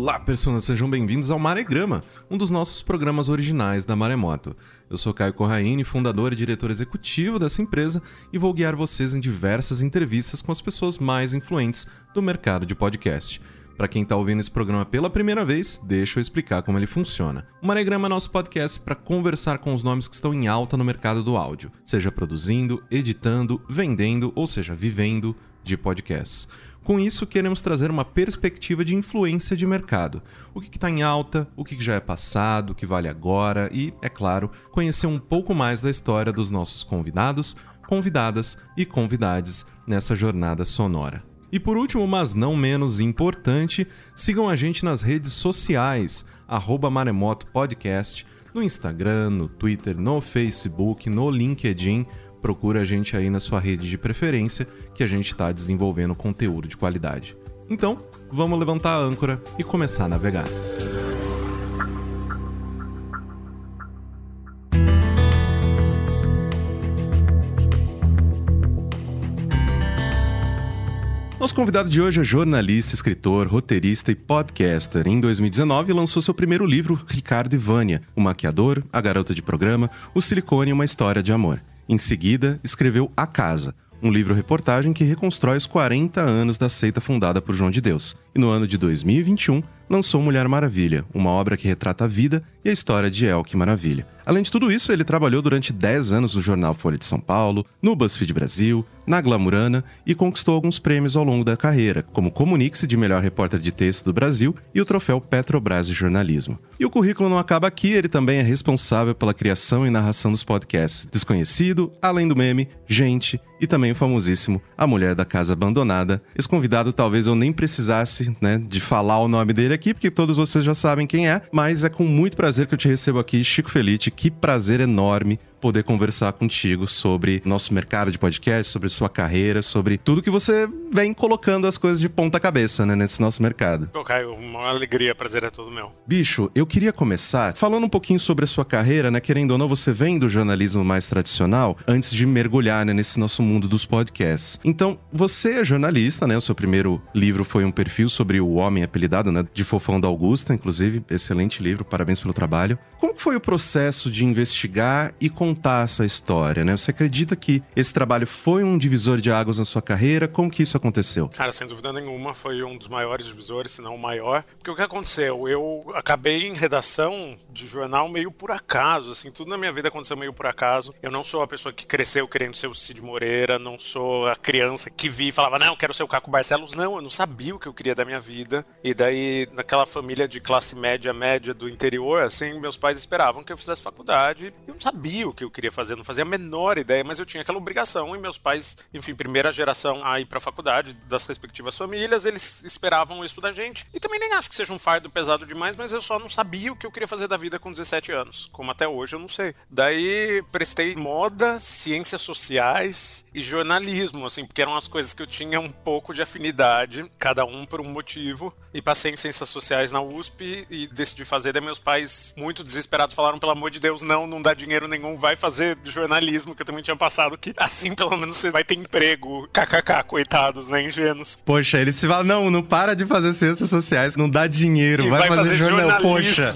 Olá, pessoas, sejam bem-vindos ao Maregrama, um dos nossos programas originais da Maremoto. Eu sou Caio Corraine, fundador e diretor executivo dessa empresa, e vou guiar vocês em diversas entrevistas com as pessoas mais influentes do mercado de podcast. Para quem está ouvindo esse programa pela primeira vez, deixa eu explicar como ele funciona. O Maregrama é nosso podcast para conversar com os nomes que estão em alta no mercado do áudio, seja produzindo, editando, vendendo, ou seja, vivendo de podcasts. Com isso, queremos trazer uma perspectiva de influência de mercado. O que está em alta, o que já é passado, o que vale agora e, é claro, conhecer um pouco mais da história dos nossos convidados, convidadas e convidades nessa jornada sonora. E por último, mas não menos importante, sigam a gente nas redes sociais, @Maremoto Podcast, no Instagram, no Twitter, no Facebook, no LinkedIn. Procura a gente aí na sua rede de preferência, que a gente está desenvolvendo conteúdo de qualidade. Então, vamos levantar a âncora e começar a navegar. Nosso convidado de hoje é jornalista, escritor, roteirista e podcaster. Em 2019, lançou seu primeiro livro, Ricardo e Vânia, o maquiador, a garota de programa, o silicone e uma história de amor. Em seguida, escreveu A Casa, um livro-reportagem que reconstrói os 40 anos da seita fundada por João de Deus. E no ano de 2021, lançou Mulher Maravilha, uma obra que retrata a vida e a história de Elke Maravilha. Além de tudo isso, ele trabalhou durante 10 anos no jornal Folha de São Paulo, no BuzzFeed Brasil, na Glamurana e conquistou alguns prêmios ao longo da carreira, como o Comunique-se de melhor repórter de texto do Brasil e o troféu Petrobras de jornalismo. E o currículo não acaba aqui, ele também é responsável pela criação e narração dos podcasts Desconhecido, Além do Meme, Gente e também o famosíssimo A Mulher da Casa Abandonada. Esse convidado talvez eu nem precisasse, de falar o nome dele aqui, porque todos vocês já sabem quem é, mas é com muito prazer que eu te recebo aqui, Chico Felitti. Que prazer enorme poder conversar contigo sobre nosso mercado de podcast, sobre sua carreira, sobre tudo que você vem colocando as coisas de ponta cabeça, nesse nosso mercado. Pô, Caio, uma alegria, prazer é todo meu. Bicho, eu queria começar falando um pouquinho sobre a sua carreira, querendo ou não, você vem do jornalismo mais tradicional, antes de mergulhar, nesse nosso mundo dos podcasts. Então, você é jornalista, o seu primeiro livro foi um perfil sobre o homem apelidado, de Fofão da Augusta, inclusive, excelente livro, parabéns pelo trabalho. Como que foi o processo de investigar e contar essa história, Você acredita que esse trabalho foi um divisor de águas na sua carreira? Como que isso aconteceu? Cara, sem dúvida nenhuma, foi um dos maiores divisores, se não o maior. Porque o que aconteceu? Eu acabei em redação de jornal meio por acaso, tudo na minha vida aconteceu meio por acaso. Eu não sou a pessoa que cresceu querendo ser o Cid Moreira, não sou a criança que vi e falava, não, quero ser o Caco Barcelos. Não, eu não sabia o que eu queria da minha vida. E daí, naquela família de classe média do interior, meus pais esperavam que eu fizesse faculdade. Eu não sabia o que eu queria fazer, não fazia a menor ideia, mas eu tinha aquela obrigação. E meus pais, enfim, primeira geração a ir pra faculdade das respectivas famílias, eles esperavam isso da gente. E também nem acho que seja um fardo pesado demais, mas eu só não sabia o que eu queria fazer da vida com 17 anos. Como até hoje eu não sei. Daí prestei moda, ciências sociais e jornalismo, porque eram as coisas que eu tinha um pouco de afinidade, cada um por um motivo. E passei em ciências sociais na USP e decidi fazer. Daí meus pais, muito desesperados, falaram, pelo amor de Deus, não dá dinheiro nenhum, vai fazer jornalismo, que eu também tinha passado, que assim pelo menos você vai ter emprego. KKK, coitados, ingênuos. Poxa, eles se falam, não para de fazer ciências sociais, não dá dinheiro, vai fazer jornal. Poxa,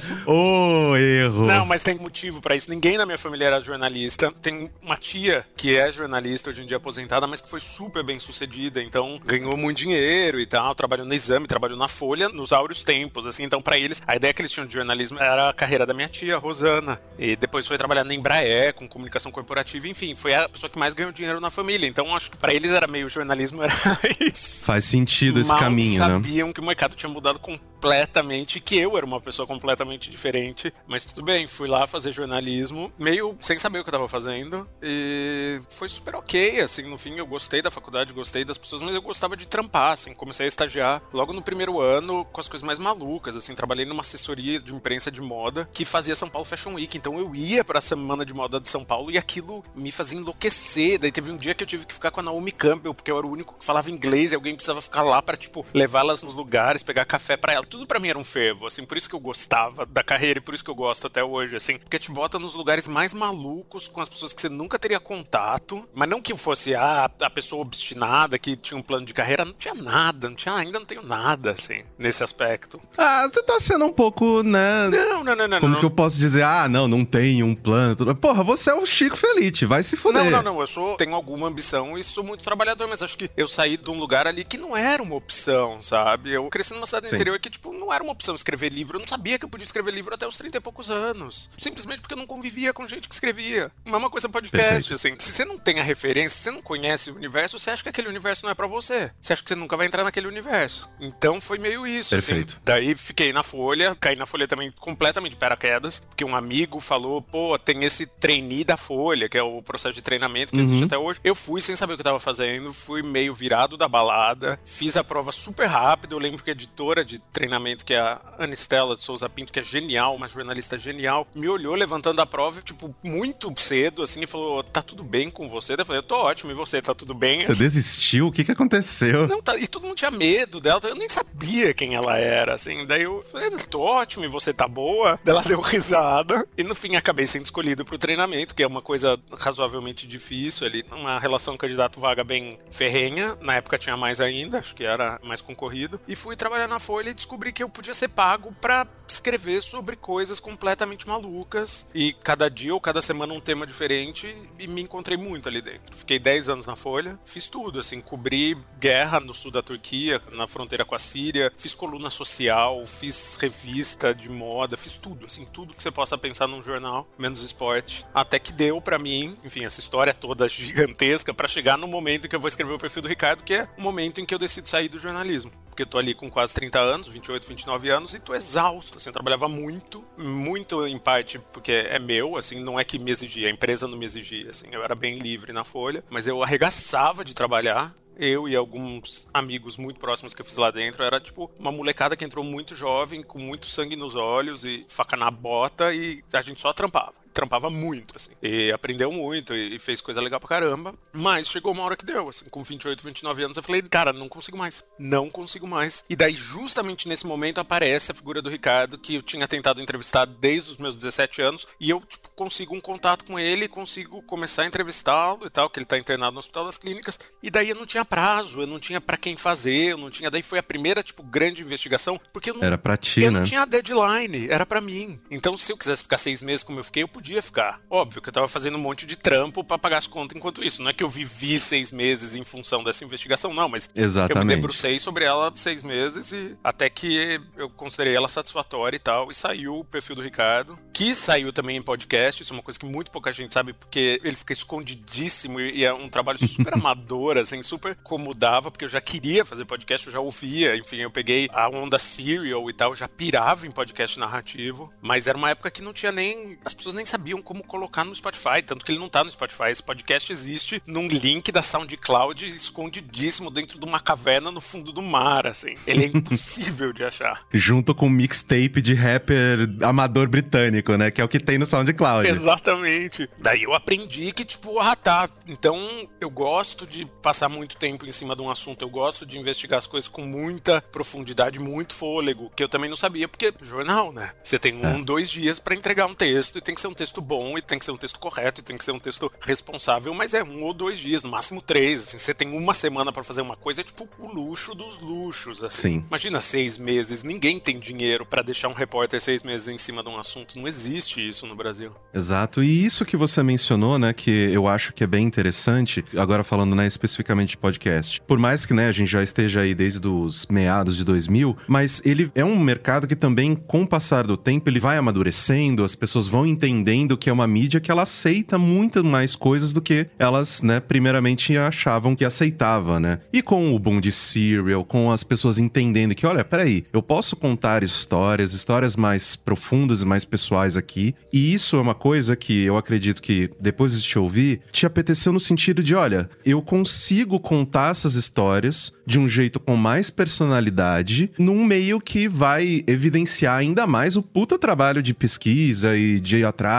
erro. Não, mas tem motivo pra isso. Ninguém na minha família era jornalista. Tem uma tia que é jornalista, hoje em dia aposentada, mas que foi super bem sucedida, então ganhou muito dinheiro e tal, trabalhou no Exame, trabalhou na Folha, nos áureos tempos, então pra eles, a ideia que eles tinham de jornalismo era a carreira da minha tia, Rosana, e depois foi trabalhar na Embraer, com comunicação corporativa, enfim, foi a pessoa que mais ganhou dinheiro na família, então acho que pra eles era meio jornalismo, era isso. Faz sentido esse caminho, sabiam que o mercado tinha mudado completamente, que eu era uma pessoa completamente diferente, mas tudo bem, fui lá fazer jornalismo, meio sem saber o que eu tava fazendo, e foi super ok, no fim eu gostei da faculdade, gostei das pessoas, mas eu gostava de trampar, comecei a estagiar logo no primeiro ano com as coisas mais malucas, trabalhei numa assessoria de imprensa de moda que fazia São Paulo Fashion Week, então eu ia pra Semana de Moda de São Paulo e aquilo me fazia enlouquecer. Daí teve um dia que eu tive que ficar com a Naomi Campbell, porque eu era o único que falava inglês e alguém precisava ficar lá pra, levá-las nos lugares, pegar café pra ela. tudo pra mim era um fervo, assim, por isso que eu gostava da carreira e por isso que eu gosto até hoje, assim, porque te bota nos lugares mais malucos com as pessoas que você nunca teria contato, mas não que eu fosse a pessoa obstinada que tinha um plano de carreira, não tinha nada, ainda não tenho nada, assim, nesse aspecto. Você tá sendo um pouco, né? Não. Como que eu posso dizer, não tenho um plano. Porra, você é o Chico Felitti, vai se fuder. Não, tenho alguma ambição e sou muito trabalhador, mas acho que eu saí de um lugar ali que não era uma opção, sabe? Eu cresci numa cidade do interior que, tipo, não era uma opção escrever livro. Eu não sabia que eu podia escrever livro até os 30 e poucos anos. Simplesmente porque eu não convivia com gente que escrevia. Mesma coisa podcast, assim. Se você não tem a referência, se você não conhece o universo, você acha que aquele universo não é pra você. Você acha que você nunca vai entrar naquele universo. Então foi meio isso, perfeito. Assim. Daí fiquei na Folha, caí na Folha também completamente de paraquedas, porque um amigo falou, tem esse trainee da Folha, que é o processo de treinamento que existe até hoje. Eu fui sem saber o que eu tava fazendo, fui meio virado da balada, fiz a prova super rápido. Eu lembro que a editora de treinamento, que é a Anistela de Souza Pinto, que é genial, uma jornalista genial, me olhou levantando a prova, tipo, muito cedo, assim, e falou, tá tudo bem com você? Daí eu falei, eu tô ótimo, e você, tá tudo bem? Você desistiu? O que aconteceu? Não, e todo mundo tinha medo dela, eu nem sabia quem ela era, assim. Daí eu falei, tô ótimo, e você tá boa? Daí ela deu risada, e no fim acabei sendo escolhido pro treinamento, que é uma coisa razoavelmente difícil ali, uma relação candidato-vaga bem ferrenha, na época tinha mais ainda, acho que era mais concorrido, e fui trabalhar na Folha e descobri que eu podia ser pago pra escrever sobre coisas completamente malucas, e cada dia ou cada semana um tema diferente, e me encontrei muito ali dentro. Fiquei 10 anos na Folha, fiz tudo, assim, cobri guerra no sul da Turquia, na fronteira com a Síria, fiz coluna social, fiz revista de moda, fiz tudo, assim, tudo que você possa pensar num jornal, menos esporte, até que deu pra mim, enfim, essa história toda gigantesca pra chegar no momento em que eu vou escrever o perfil do Ricardo, que é o momento em que eu decido sair do jornalismo. Porque eu tô ali com quase 30 anos, 28, 29 anos, e tô exausto, assim, eu trabalhava muito em parte porque é meu, assim, não é que me exigia, a empresa não me exigia, assim, eu era bem livre na Folha, mas eu arregaçava de trabalhar. Eu e alguns amigos muito próximos que eu fiz lá dentro, era tipo uma molecada que entrou muito jovem, com muito sangue nos olhos e faca na bota, e a gente só trampava muito, assim, e aprendeu muito e fez coisa legal pra caramba, mas chegou uma hora que deu, assim, com 28, 29 anos eu falei, cara, não consigo mais, e daí justamente nesse momento aparece a figura do Ricardo, que eu tinha tentado entrevistar desde os meus 17 anos, e eu, tipo, consigo um contato com ele, consigo começar a entrevistá-lo e tal, que ele tá internado no Hospital das Clínicas, e daí eu não tinha prazo, eu não tinha pra quem fazer, daí foi a primeira, tipo, grande investigação, porque era pra ti, eu não tinha deadline, era pra mim, então se eu quisesse ficar 6 meses como eu fiquei, eu podia ficar. Óbvio que eu tava fazendo um monte de trampo pra pagar as contas enquanto isso. Não é que eu vivi 6 meses em função dessa investigação, não, mas exatamente. Eu me debrucei sobre ela 6 meses e até que eu considerei ela satisfatória e tal, e saiu o perfil do Ricardo, que saiu também em podcast, isso é uma coisa que muito pouca gente sabe, porque ele fica escondidíssimo e é um trabalho super amador, assim, super comodava, porque eu já queria fazer podcast, eu já ouvia, enfim, eu peguei a onda Serial e tal, eu já pirava em podcast narrativo, mas era uma época que não tinha as pessoas nem sabiam como colocar no Spotify, tanto que ele não tá no Spotify. Esse podcast existe num link da SoundCloud escondidíssimo dentro de uma caverna no fundo do mar, assim. Ele é impossível de achar. Junto com um mixtape de rapper amador britânico, né? Que é o que tem no SoundCloud. Exatamente. Daí eu aprendi que, tipo, então eu gosto de passar muito tempo em cima de um assunto, eu gosto de investigar as coisas com muita profundidade, muito fôlego, que eu também não sabia, porque jornal, né? Você tem 2 dias pra entregar um texto, e tem que ser um texto bom, e tem que ser um texto correto, e tem que ser um texto responsável, mas é 1 ou 2 dias, no máximo 3, assim, você tem 1 semana pra fazer uma coisa, é tipo o luxo dos luxos, assim. Sim. Imagina 6 meses, ninguém tem dinheiro pra deixar um repórter 6 meses em cima de um assunto, não existe isso no Brasil. Exato, e isso que você mencionou, né, que eu acho que é bem interessante, agora falando, né, especificamente de podcast, por mais que, né, a gente já esteja aí desde os meados de 2000, mas ele é um mercado que também, com o passar do tempo, ele vai amadurecendo, as pessoas vão entendendo que é uma mídia que ela aceita muito mais coisas do que elas, né, primeiramente achavam que aceitava, né? E com o boom de Serial, com as pessoas entendendo que, olha, peraí, eu posso contar histórias mais profundas e mais pessoais aqui, e isso é uma coisa que eu acredito que, depois de te ouvir, te apeteceu no sentido de, olha, eu consigo contar essas histórias de um jeito com mais personalidade, num meio que vai evidenciar ainda mais o puta trabalho de pesquisa e de ir atrás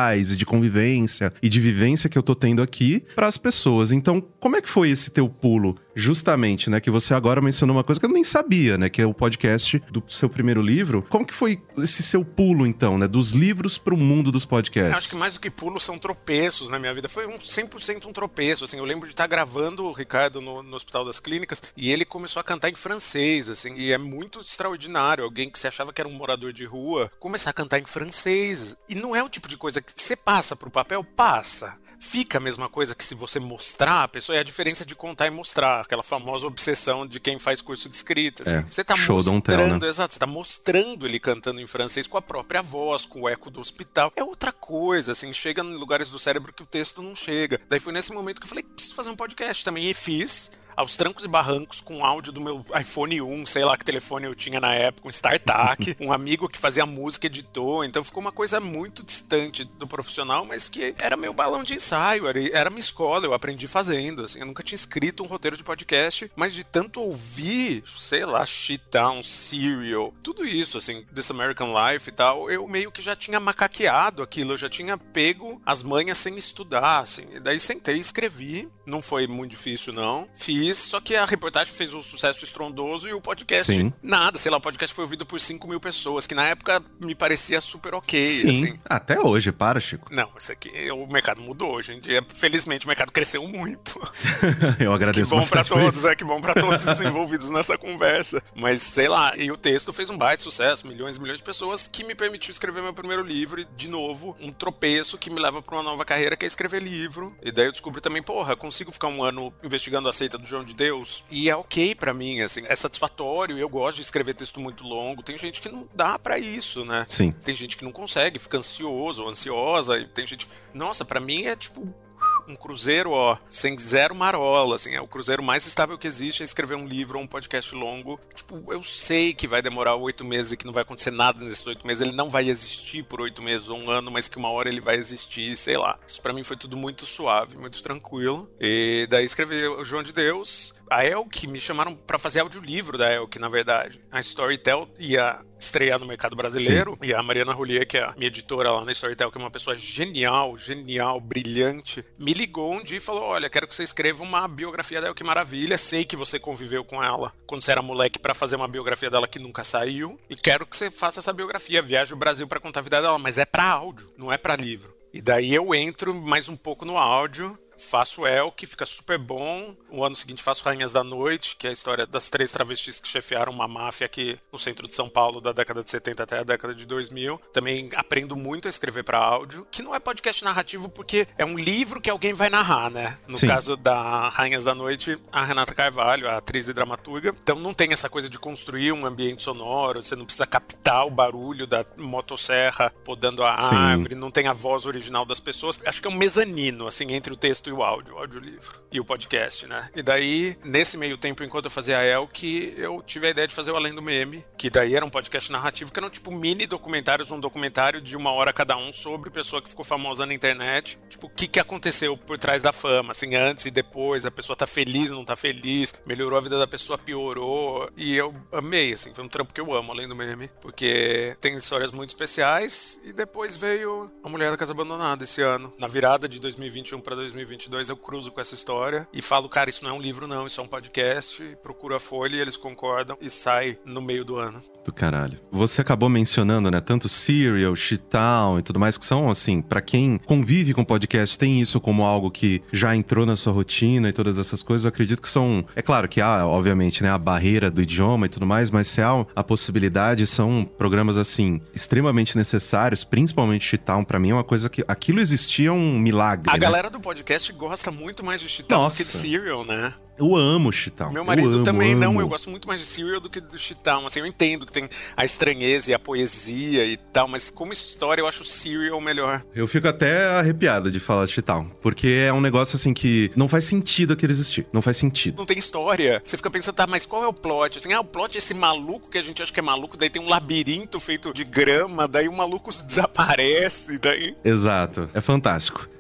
sociais e de convivência e de vivência que eu tô tendo aqui para as pessoas. Então, como é que foi esse teu pulo? Justamente, né, que você agora mencionou uma coisa que eu nem sabia, né, que é o podcast do seu primeiro livro. Como que foi esse seu pulo, então, né, dos livros pro mundo dos podcasts? Acho que mais do que pulo são tropeços na minha vida. Foi 100% um tropeço, assim. Eu lembro de estar gravando o Ricardo no Hospital das Clínicas e ele começou a cantar em francês, assim, e é muito extraordinário. Alguém que se achava que era um morador de rua começar a cantar em francês. E não é o tipo de coisa que você passa pro papel, passa. Fica a mesma coisa que se você mostrar a pessoa, é a diferença de contar e mostrar, aquela famosa obsessão de quem faz curso de escrita. Assim. Você tá mostrando, exato, você tá mostrando ele cantando em francês com a própria voz, com o eco do hospital. É outra coisa, assim, chega em lugares do cérebro que o texto não chega. Daí foi nesse momento que eu falei, preciso fazer um podcast também, e fiz. Aos trancos e barrancos, com áudio do meu iPhone 1, sei lá que telefone eu tinha na época, um StarTAC, um amigo que fazia música, editou, então ficou uma coisa muito distante do profissional, mas que era meu balão de ensaio, era minha escola, eu aprendi fazendo, assim, eu nunca tinha escrito um roteiro de podcast, mas de tanto ouvir, sei lá, Shittown, Serial, tudo isso, assim, This American Life e tal, eu meio que já tinha macaqueado aquilo, eu já tinha pego as manhas sem estudar, assim, e daí sentei e escrevi, não foi muito difícil não, fiz, só que a reportagem fez um sucesso estrondoso e o podcast, nada, sei lá, o podcast foi ouvido por 5 mil pessoas, que na época me parecia super ok. Sim, assim. Até hoje, para, Chico. Não, isso aqui, o mercado mudou hoje em dia, felizmente o mercado cresceu muito. Eu agradeço bastante. Que bom pra todos, que bom pra todos os envolvidos nessa conversa. Mas, sei lá, e o texto fez um baita sucesso, milhões e milhões de pessoas, que me permitiu escrever meu primeiro livro e, de novo, um tropeço que me leva pra uma nova carreira, que é escrever livro. E daí eu descobri também, porra, consigo ficar um ano investigando a seita do João de Deus e é ok pra mim, assim, é satisfatório, eu gosto de escrever texto muito longo, tem gente que não dá pra isso, né? Sim. Tem gente que não consegue, fica ansioso ou ansiosa, e tem gente, nossa, pra mim é tipo um cruzeiro, ó, sem zero marola, assim, é o cruzeiro mais estável que existe, é escrever um livro ou um podcast longo. Tipo, eu sei que vai demorar 8 meses e que não vai acontecer nada nesses 8 meses, ele não vai existir por 8 meses ou um ano, mas que uma hora ele vai existir, sei lá. Isso pra mim foi tudo muito suave, muito tranquilo. E daí escrevi o João de Deus, a Elk, me chamaram pra fazer audiolivro da Elk, na verdade. A Storytel ia estrear no mercado brasileiro. Sim. E a Mariana Roulier, que é a minha editora lá na Storytel, que é uma pessoa genial, brilhante, me ligou um dia e falou, olha, quero que você escreva uma biografia dela, que maravilha, sei que você conviveu com ela quando você era moleque pra fazer uma biografia dela que nunca saiu, e quero que você faça essa biografia, viaje o Brasil pra contar a vida dela, mas é pra áudio, não é pra livro. E daí eu entro mais um pouco no áudio, faço Elk, fica super bom. O ano seguinte faço Rainhas da Noite, que é a história das 3 travestis que chefiaram uma máfia aqui no centro de São Paulo da década de 70 até a década de 2000. Também aprendo muito a escrever para áudio, que não é podcast narrativo porque é um livro que alguém vai narrar, né? No Sim. caso da Rainhas da Noite, a Renata Carvalho, a atriz e dramaturga. Então não tem essa coisa de construir um ambiente sonoro, você não precisa captar o barulho da motosserra podando a árvore, não tem a voz original das pessoas. Acho que é um mezanino, assim, entre o texto e o audiolivro e o podcast, né? E daí, nesse meio tempo, enquanto eu fazia a Elk, eu tive a ideia de fazer o Além do Meme, que daí era um podcast narrativo, que eram tipo mini documentários, um documentário de 1 hora cada um sobre pessoa que ficou famosa na internet, tipo, o que aconteceu por trás da fama, assim, antes e depois, a pessoa tá feliz, não tá feliz, melhorou a vida da pessoa, piorou, e eu amei, assim, foi um trampo que eu amo, Além do Meme, porque tem histórias muito especiais, e depois veio A Mulher da Casa Abandonada esse ano, na virada de 2021 pra 2022, eu cruzo com essa história e falo, cara, isso não é um livro não, isso é um podcast, procuro a Folha e eles concordam e sai no meio do ano. Do caralho. Você acabou mencionando, né, tanto Serial, Shittown e tudo mais, que são, assim, pra quem convive com podcast, tem isso como algo que já entrou na sua rotina e todas essas coisas, eu acredito que são, é claro que há, obviamente, né, a barreira do idioma e tudo mais, mas se há a possibilidade, são programas, assim, extremamente necessários, principalmente Shittown, pra mim é uma coisa que, aquilo existia um milagre, A galera do podcast gosta muito mais de Shittown do que de Serial, né? Eu amo Shittown. Meu marido também não, eu gosto muito mais de Serial do que do Shittown, assim, eu entendo que tem a estranheza e a poesia e tal, mas como história eu acho Serial melhor. Eu fico até arrepiado de falar de Shittown, porque é um negócio assim que não faz sentido aquele existir, não faz sentido. Não tem história, você fica pensando, tá, mas qual é o plot? Assim, o plot é esse maluco que a gente acha que é maluco, daí tem um labirinto feito de grama, daí o maluco desaparece, daí... Exato, é fantástico.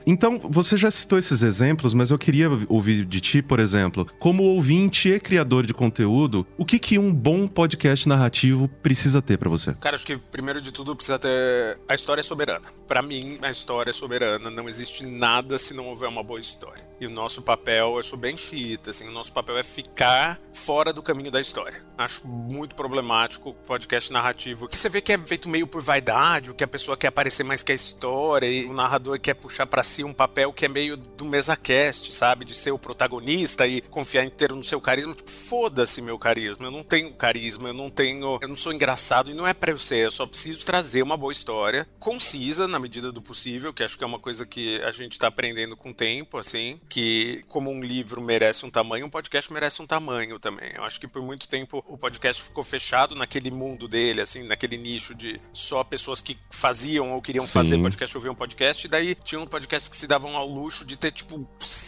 Então, você já citou esses exemplos, mas eu queria ouvir de ti, por exemplo, como ouvinte e criador de conteúdo, o que um bom podcast narrativo precisa ter pra você? Cara, acho que primeiro de tudo precisa ter... A história é soberana. Pra mim, a história é soberana. Não existe nada se não houver uma boa história. E o nosso papel, eu sou bem xiita, assim, o nosso papel é ficar fora do caminho da história. Acho muito problemático o podcast narrativo, que você vê que é feito meio por vaidade, o que a pessoa quer aparecer mais que a história, e o narrador quer puxar pra si um papel que é meio do mesa-cast, sabe? De ser o protagonista e confiar inteiro no seu carisma. Tipo, foda-se meu carisma, eu não tenho carisma, eu não sou engraçado, e não é pra eu ser, eu só preciso trazer uma boa história, concisa na medida do possível, que acho que é uma coisa que a gente tá aprendendo com o tempo, assim, que como um livro merece um tamanho, um podcast merece um tamanho também. Eu acho que por muito tempo o podcast ficou fechado naquele mundo dele, assim, naquele nicho de só pessoas que faziam ou queriam fazer podcast ouviam podcast, e daí tinham podcasts que se davam ao luxo de ter, tipo,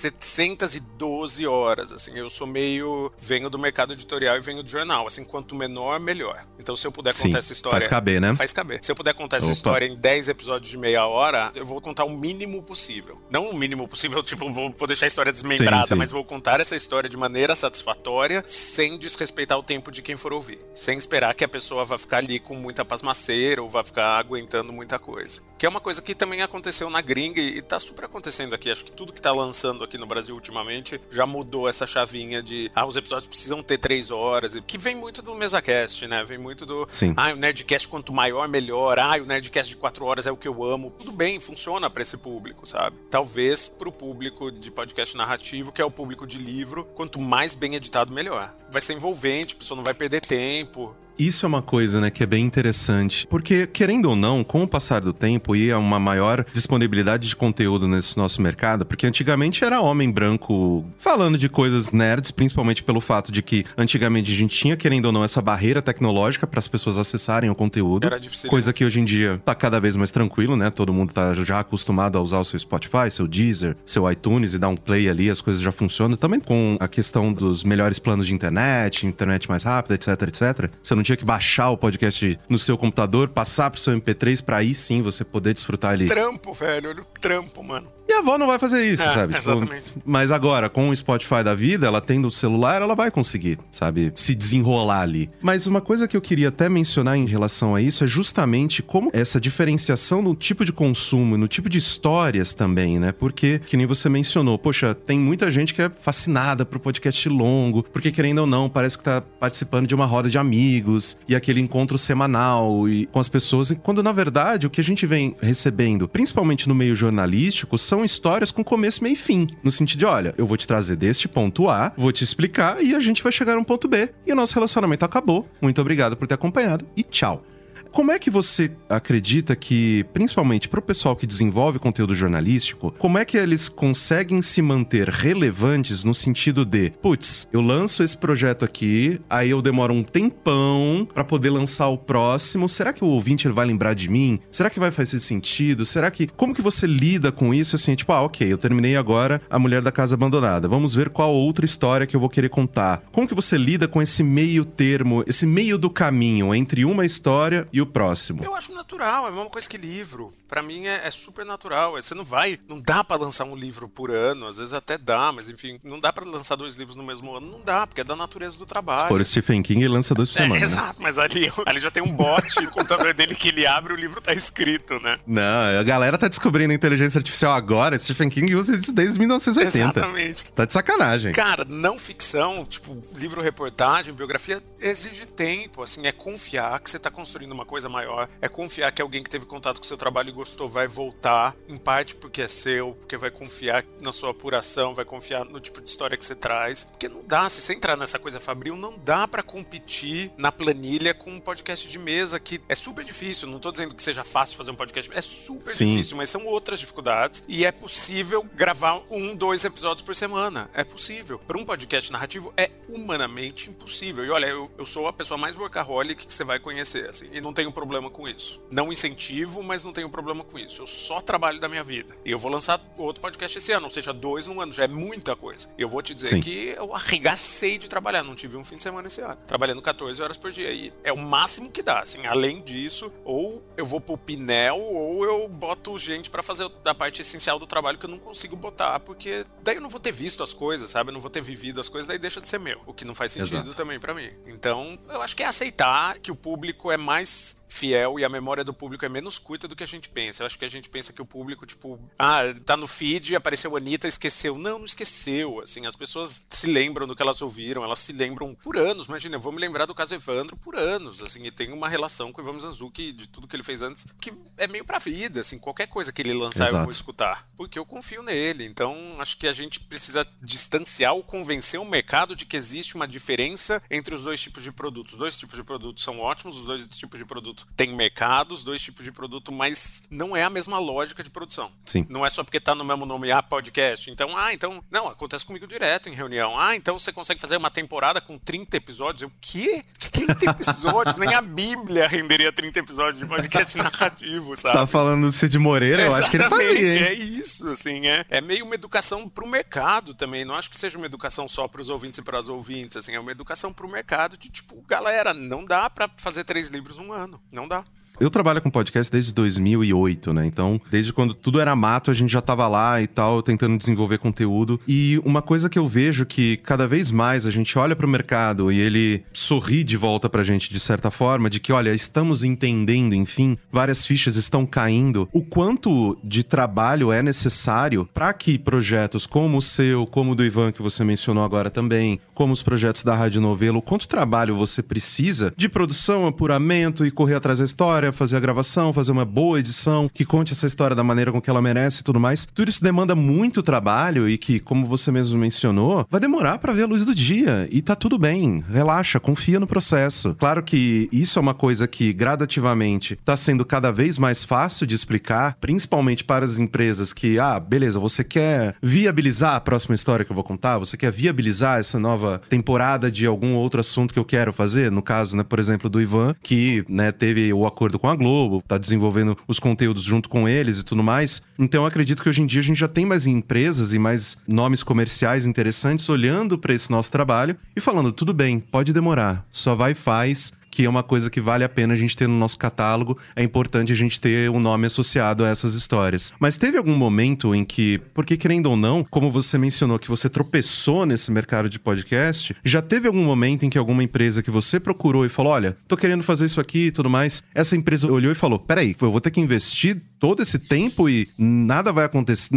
712 horas, assim. Eu sou venho do mercado editorial e venho do jornal, assim, quanto menor, melhor. Então se eu puder contar essa história... Faz caber, né? Faz caber. Se eu puder contar essa história em 10 episódios de meia hora, eu vou contar o mínimo possível. Não o mínimo possível, tipo, vou deixar a história desmembrada, mas vou contar essa história de maneira satisfatória, sem desrespeitar o tempo de quem for ouvir. Sem esperar que a pessoa vá ficar ali com muita pasmaceira ou vá ficar aguentando muita coisa. Que é uma coisa que também aconteceu na gringa e tá super acontecendo aqui. Acho que tudo que tá lançando aqui no Brasil ultimamente já mudou essa chavinha de os episódios precisam ter 3 horas, que vem muito do MesaCast, né? Vem muito do o Nerdcast quanto maior, melhor. O Nerdcast de 4 horas é o que eu amo. Tudo bem, funciona pra esse público, sabe? Talvez pro público de podcast narrativo, que é o público de livro, quanto mais bem editado, melhor. Vai ser envolvente, a pessoa não vai perder tempo. Isso é uma coisa, né, que é bem interessante, porque, querendo ou não, com o passar do tempo e uma maior disponibilidade de conteúdo nesse nosso mercado, porque antigamente era homem branco falando de coisas nerds, principalmente pelo fato de que antigamente a gente tinha, querendo ou não, essa barreira tecnológica para as pessoas acessarem o conteúdo, era difícil, coisa que hoje em dia tá cada vez mais tranquilo, né, todo mundo tá já acostumado a usar o seu Spotify, seu Deezer, seu iTunes e dar um play ali, as coisas já funcionam, também com a questão dos melhores planos de internet mais rápida, etc. Você não tinha que baixar o podcast no seu computador, passar pro seu MP3 pra aí sim você poder desfrutar ali. Trampo, velho, olha o trampo, mano. E a avó não vai fazer isso, sabe? Exatamente. Tipo, mas agora, com o Spotify da vida, ela tendo o celular, ela vai conseguir, sabe? Se desenrolar ali. Mas uma coisa que eu queria até mencionar em relação a isso é justamente como essa diferenciação no tipo de consumo e no tipo de histórias também, né? Porque, que nem você mencionou, poxa, tem muita gente que é fascinada pro podcast longo, porque querendo ou não, parece que tá participando de uma roda de amigos e aquele encontro semanal e com as pessoas, quando na verdade o que a gente vem recebendo, principalmente no meio jornalístico, são histórias com começo, meio e fim. No sentido de, olha, eu vou te trazer deste ponto A, vou te explicar e a gente vai chegar a um ponto B. E o nosso relacionamento acabou. Muito obrigado por ter acompanhado e tchau. Como é que você acredita que, principalmente pro pessoal que desenvolve conteúdo jornalístico, como é que eles conseguem se manter relevantes no sentido de, putz, eu lanço esse projeto aqui, aí eu demoro um tempão pra poder lançar o próximo, será que o ouvinte ele vai lembrar de mim? Será que vai fazer sentido? Como que você lida com isso, assim, tipo, ok, eu terminei agora A Mulher da Casa Abandonada, vamos ver qual outra história que eu vou querer contar. Como que você lida com esse meio termo, esse meio do caminho entre uma história e o próximo? Eu acho natural, é a mesma coisa que livro. Pra mim é super natural. Você não dá pra lançar um livro por ano, às vezes até dá, mas enfim, não dá pra lançar 2 livros no mesmo ano, não dá, porque é da natureza do trabalho. Se for o Stephen King, ele lança 2 por semana. Exato, mas ali já tem um bot no computador dele que ele abre, o livro tá escrito, né? Não, a galera tá descobrindo a inteligência artificial agora, Stephen King usa isso desde 1980. Exatamente. Tá de sacanagem. Cara, não ficção, tipo, livro-reportagem, biografia, exige tempo, assim, é confiar que você tá construindo uma coisa maior, é confiar que alguém que teve contato com o seu trabalho e gostou vai voltar, em parte porque é seu, porque vai confiar na sua apuração, vai confiar no tipo de história que você traz, porque não dá, se você entrar nessa coisa fabril, não dá pra competir na planilha com um podcast de mesa, que é super difícil, não tô dizendo que seja fácil fazer um podcast, é super difícil, mas são outras dificuldades, e é possível gravar 1, 2 episódios por semana, é possível. Para um podcast narrativo é humanamente impossível, e olha, eu sou a pessoa mais workaholic que você vai conhecer, assim, e não tenho problema com isso. Não incentivo, mas não tenho problema com isso. Eu só trabalho da minha vida. E eu vou lançar outro podcast esse ano, ou seja, 2 num ano, já é muita coisa. E eu vou te dizer que eu arregacei de trabalhar, não tive um fim de semana esse ano. Trabalhando 14 horas por dia. E é o máximo que dá, assim, além disso, ou eu vou pro Pinel, ou eu boto gente pra fazer a parte essencial do trabalho que eu não consigo botar, porque daí eu não vou ter visto as coisas, sabe? Eu não vou ter vivido as coisas, daí deixa de ser meu. O que não faz sentido também pra mim. Então, eu acho que é aceitar que o público é mais fiel e a memória do público é menos curta do que a gente pensa. Eu acho que a gente pensa que o público, tipo, tá no feed, apareceu a Anitta, esqueceu. Não esqueceu, assim, as pessoas se lembram do que elas ouviram, elas se lembram por anos. Imagina, eu vou me lembrar do caso Evandro por anos, assim, e tem uma relação com o Ivan Mizanzuki de tudo que ele fez antes, que é meio pra vida, assim, qualquer coisa que ele lançar eu vou escutar, porque eu confio nele. Então, acho que a gente precisa distanciar ou convencer o mercado de que existe uma diferença entre os dois tipos de produtos. Os dois tipos de produtos são ótimos, os dois tipos de produto têm mercado, os dois tipos de produto, mas não é a mesma lógica de produção. Sim. Não é só porque tá no mesmo nome, podcast. Então, não, acontece comigo direto em reunião. Então você consegue fazer uma temporada com 30 episódios? Eu, quê? 30 episódios? Nem a Bíblia renderia 30 episódios de podcast narrativo, sabe? Você tá falando do Cid Moreira, eu acho que ele fazia, hein? É isso, assim, é meio uma educação pro mercado também. Não acho que seja uma educação só pros ouvintes e pras ouvintes, assim, é uma educação pro mercado de, tipo, galera, não dá pra fazer 3 livros num ano. Não dá. Eu trabalho com podcast desde 2008, né? Então, desde quando tudo era mato, a gente já tava lá e tal, tentando desenvolver conteúdo. E uma coisa que eu vejo que cada vez mais a gente olha pro mercado e ele sorri de volta pra gente de certa forma, de que, olha, estamos entendendo, enfim, várias fichas estão caindo. O quanto de trabalho é necessário para que projetos como o seu, como o do Ivan, que você mencionou agora também, como os projetos da Rádio Novelo, quanto trabalho você precisa de produção, apuramento e correr atrás da história, fazer a gravação, fazer uma boa edição, que conte essa história da maneira com que ela merece e tudo mais. Tudo isso demanda muito trabalho e que, como você mesmo mencionou, vai demorar pra ver a luz do dia. E tá tudo bem. Relaxa, confia no processo. Claro que isso é uma coisa que, gradativamente, tá sendo cada vez mais fácil de explicar, principalmente para as empresas que, beleza, você quer viabilizar a próxima história que eu vou contar? Você quer viabilizar essa nova temporada de algum outro assunto que eu quero fazer? No caso, né, por exemplo, do Ivan, que, né, teve o acordo com a Globo, tá desenvolvendo os conteúdos junto com eles e tudo mais. Então eu acredito que hoje em dia a gente já tem mais empresas e mais nomes comerciais interessantes olhando para esse nosso trabalho e falando, tudo bem, pode demorar, só vai e faz, que é uma coisa que vale a pena a gente ter no nosso catálogo, é importante a gente ter um nome associado a essas histórias. Mas teve algum momento em que, porque querendo ou não, como você mencionou que você tropeçou nesse mercado de podcast, já teve algum momento em que alguma empresa que você procurou e falou, olha, tô querendo fazer isso aqui e tudo mais, essa empresa olhou e falou, peraí, eu vou ter que investir todo esse tempo e nada vai acontecer?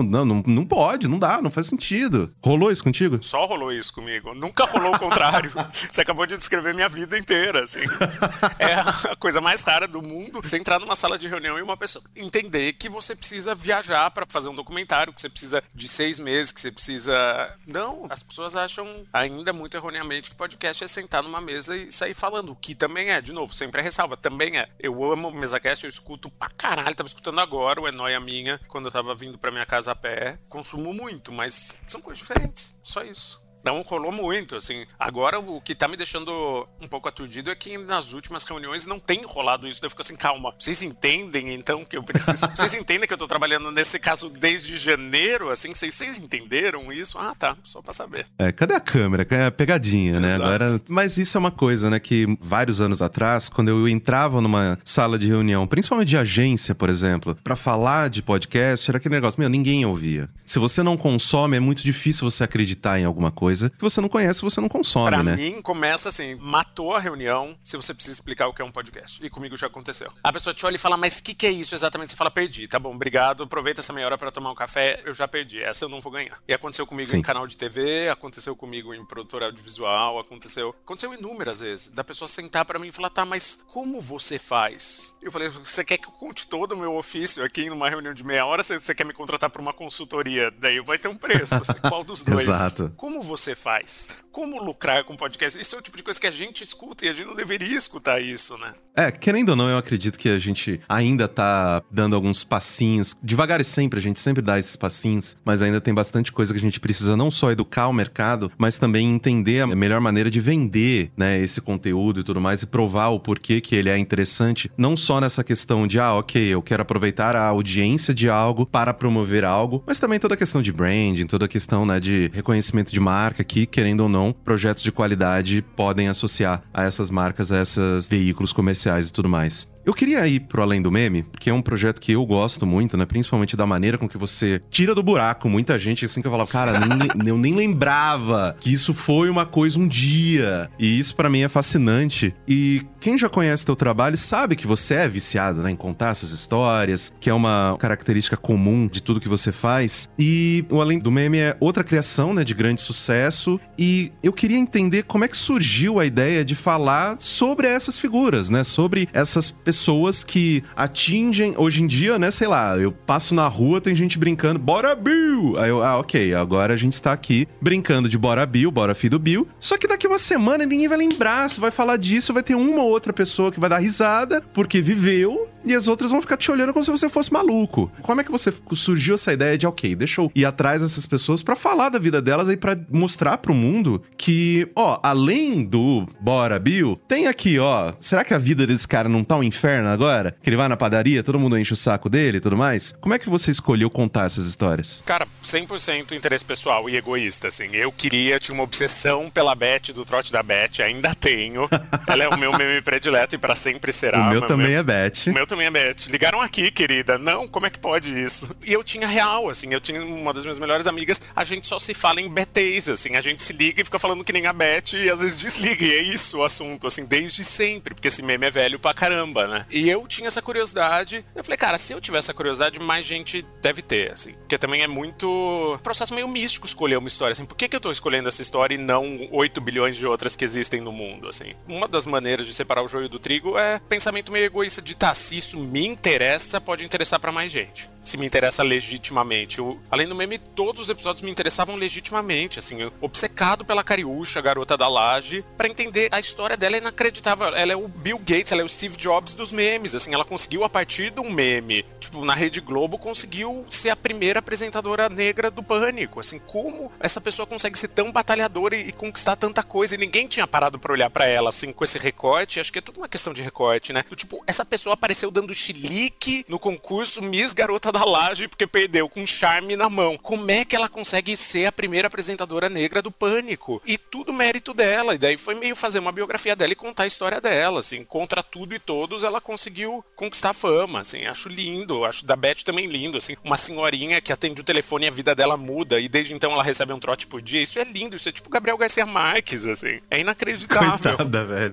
Não pode, não dá, não faz sentido. Rolou isso contigo? Só rolou isso comigo, nunca rolou o contrário. Você acabou de descrever minha vida inteira, assim. É a coisa mais rara do mundo, você entrar numa sala de reunião e uma pessoa entender que você precisa viajar pra fazer um documentário, que você precisa de 6 meses, que você precisa... Não, as pessoas acham ainda muito erroneamente que podcast é sentar numa mesa e sair falando, o que também é, de novo, sempre é ressalva, também é. Eu amo o MesaCast, eu escuto pra caralho, tava escutando agora o É Nóia Minha, quando eu tava vindo pra minha casa a pé, consumo muito, mas são coisas diferentes, só isso. Não rolou muito, assim. Agora, o que tá me deixando um pouco aturdido é que nas últimas reuniões não tem rolado isso. Eu fico assim, calma, vocês entendem, então, que eu preciso... Vocês entendem que eu tô trabalhando nesse caso desde janeiro, assim? Vocês entenderam isso? Tá, só pra saber. Cadê a câmera? É a pegadinha, né? Exato. Agora... Mas isso é uma coisa, né, que vários anos atrás, quando eu entrava numa sala de reunião, principalmente de agência, por exemplo, pra falar de podcast, era aquele negócio, ninguém ouvia. Se você não consome, é muito difícil você acreditar em alguma coisa que você não conhece, você não consome, pra né? Pra mim, começa assim, matou a reunião se você precisa explicar o que é um podcast. E comigo já aconteceu. A pessoa te olha e fala, mas o que é isso exatamente? Você fala, perdi. Tá bom, obrigado, aproveita essa meia hora pra tomar um café. Eu já perdi, essa eu não vou ganhar. E aconteceu comigo em canal de TV, aconteceu comigo em produtora audiovisual, aconteceu inúmeras vezes. Da pessoa sentar pra mim e falar, tá, mas como você faz? Eu falei, você quer que eu conte todo o meu ofício aqui numa reunião de meia hora? Você quer me contratar pra uma consultoria? Daí vai ter um preço. Assim, qual dos dois? Exato. Como você você faz? Como lucrar com podcast? Isso é o tipo de coisa que a gente escuta e a gente não deveria escutar isso, né? Querendo ou não, eu acredito que a gente ainda tá dando alguns passinhos. Devagar e sempre, a gente sempre dá esses passinhos, mas ainda tem bastante coisa que a gente precisa não só educar o mercado, mas também entender a melhor maneira de vender, né, esse conteúdo e tudo mais, e provar o porquê que ele é interessante, não só nessa questão de, ok, eu quero aproveitar a audiência de algo para promover algo, mas também toda a questão de branding, toda a questão, né, de reconhecimento de marca, que, querendo ou não, projetos de qualidade podem associar a essas marcas, a esses veículos comerciais e tudo mais. Eu queria ir pro Além do Meme, porque é um projeto que eu gosto muito, né? Principalmente da maneira com que você tira do buraco muita gente, assim, que eu falava, cara, eu nem lembrava que isso foi uma coisa um dia. E isso pra mim é fascinante. E quem já conhece teu trabalho sabe que você é viciado, né? Em contar essas histórias, que é uma característica comum de tudo que você faz. E o Além do Meme é outra criação, né? De grande sucesso. E eu queria entender como é que surgiu a ideia de falar sobre essas figuras, né? Sobre essas pessoas que atingem, hoje em dia, né, sei lá, eu passo na rua, tem gente brincando, bora Bill! Aí eu, ok, agora a gente está aqui brincando de bora Bill, bora filho do Bill, só que daqui uma semana ninguém vai lembrar, você vai falar disso, vai ter uma ou outra pessoa que vai dar risada, porque viveu, e as outras vão ficar te olhando como se você fosse maluco. Como é que você surgiu essa ideia de, ok, deixa eu ir atrás dessas pessoas pra falar da vida delas aí, pra mostrar pro mundo que, além do bora Bill, tem aqui, será que a vida desse cara não tá um inferno agora? Que ele vai na padaria, todo mundo enche o saco dele e tudo mais? Como é que você escolheu contar essas histórias? Cara, 100% interesse pessoal e egoísta, assim. Eu tinha uma obsessão pela Beth, do trote da Beth, ainda tenho. Ela é o meu meme predileto e pra sempre será. O meu também é Beth. O meu também é Beth. Ligaram aqui, querida. Não, como é que pode isso? E eu tinha real, assim, eu tinha uma das minhas melhores amigas, a gente só se fala em betês, assim, a gente se liga e fica falando que nem a Beth e às vezes desliga, e é isso o assunto, assim, desde sempre, porque esse meme é velho pra caramba, né? E eu tinha essa curiosidade, eu falei, cara, se eu tiver essa curiosidade, mais gente deve ter, assim, porque também é muito processo meio místico escolher uma história, assim, por que eu tô escolhendo essa história e não 8 bilhões de outras que existem no mundo, assim? Uma das maneiras de separar o joio do trigo é pensamento meio egoísta de, se isso me interessa, pode interessar pra mais gente. Se me interessa legitimamente. Além do meme, todos os episódios me interessavam legitimamente, assim, eu, obcecado pela Cariúcha, a garota da laje, pra entender a história dela é inacreditável. Ela é o Bill Gates, ela é o Steve Jobs dos memes, assim, ela conseguiu a partir de um meme, tipo, na Rede Globo, conseguiu ser a primeira apresentadora negra do Pânico, assim, como essa pessoa consegue ser tão batalhadora e conquistar tanta coisa, e ninguém tinha parado pra olhar pra ela, assim, com esse recorte, acho que é tudo uma questão de recorte, né? Tipo, essa pessoa apareceu dando chilique no concurso Miss Garota da Laje porque perdeu com charme na mão. Como é que ela consegue ser a primeira apresentadora negra do Pânico? E tudo mérito dela. E daí foi meio fazer uma biografia dela e contar a história dela, assim. Contra tudo e todos, ela conseguiu conquistar fama, assim. Acho lindo. Acho da Beth também lindo, assim. Uma senhorinha que atende o telefone e a vida dela muda. E desde então ela recebe um trote por dia. Isso é lindo. Isso é tipo Gabriel Garcia Marques, assim. É inacreditável. Coitada, velho.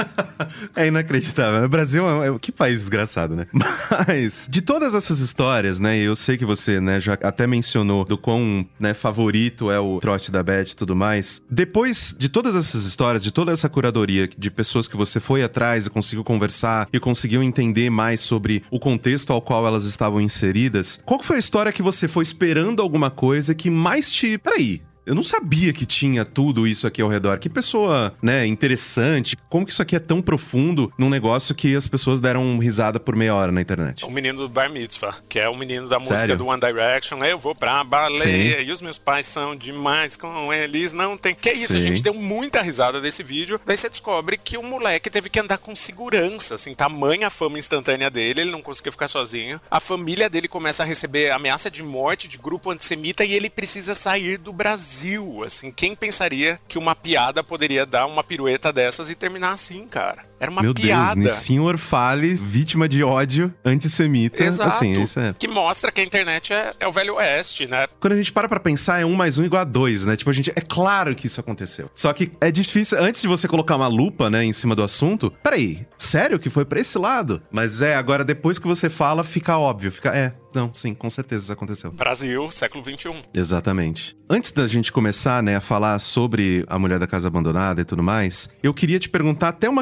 É inacreditável. O Brasil que país desgraçado, né? Mas, de todas essas histórias, né, eu sei que você, né, já até mencionou do quão, né, favorito é o trote da Beth e tudo mais. Depois de todas essas histórias, de toda essa curadoria de pessoas que você foi atrás e conseguiu conversar e conseguiu entender mais sobre o contexto ao qual elas estavam inseridas, qual foi a história que você foi esperando alguma coisa que mais te... Peraí, eu não sabia que tinha tudo isso aqui ao redor. Que pessoa, né, interessante. Como que isso aqui é tão profundo num negócio que as pessoas deram risada por meia hora na internet? O menino do Bar Mitzvah, que é o menino da música Sério? do One Direction. Eu vou pra baleia e os meus pais são demais com eles, não tem... Que é isso, Sim. A gente deu muita risada desse vídeo. Daí você descobre que o moleque teve que andar com segurança, assim, tamanha a fama instantânea dele, ele não conseguia ficar sozinho. A família dele começa a receber ameaça de morte de grupo antissemita e ele precisa sair do Brasil. Assim, quem pensaria que uma piada poderia dar uma pirueta dessas e terminar assim, cara? Era uma piada. Meu Deus, Nissim Orfale, vítima de ódio antissemita. Exato. Assim, isso é... Que mostra que a internet é o Velho Oeste, né? Quando a gente para pra pensar, é 1 mais 1 igual a 2, né? Tipo, é claro que isso aconteceu. Só que é difícil, antes de você colocar uma lupa, né, em cima do assunto, peraí, sério que foi pra esse lado? Mas agora depois que você fala, fica óbvio, não, sim, com certeza isso aconteceu. Brasil, século XXI. Exatamente. Antes da gente começar, né, a falar sobre a Mulher da Casa Abandonada e tudo mais, eu queria te perguntar até uma questão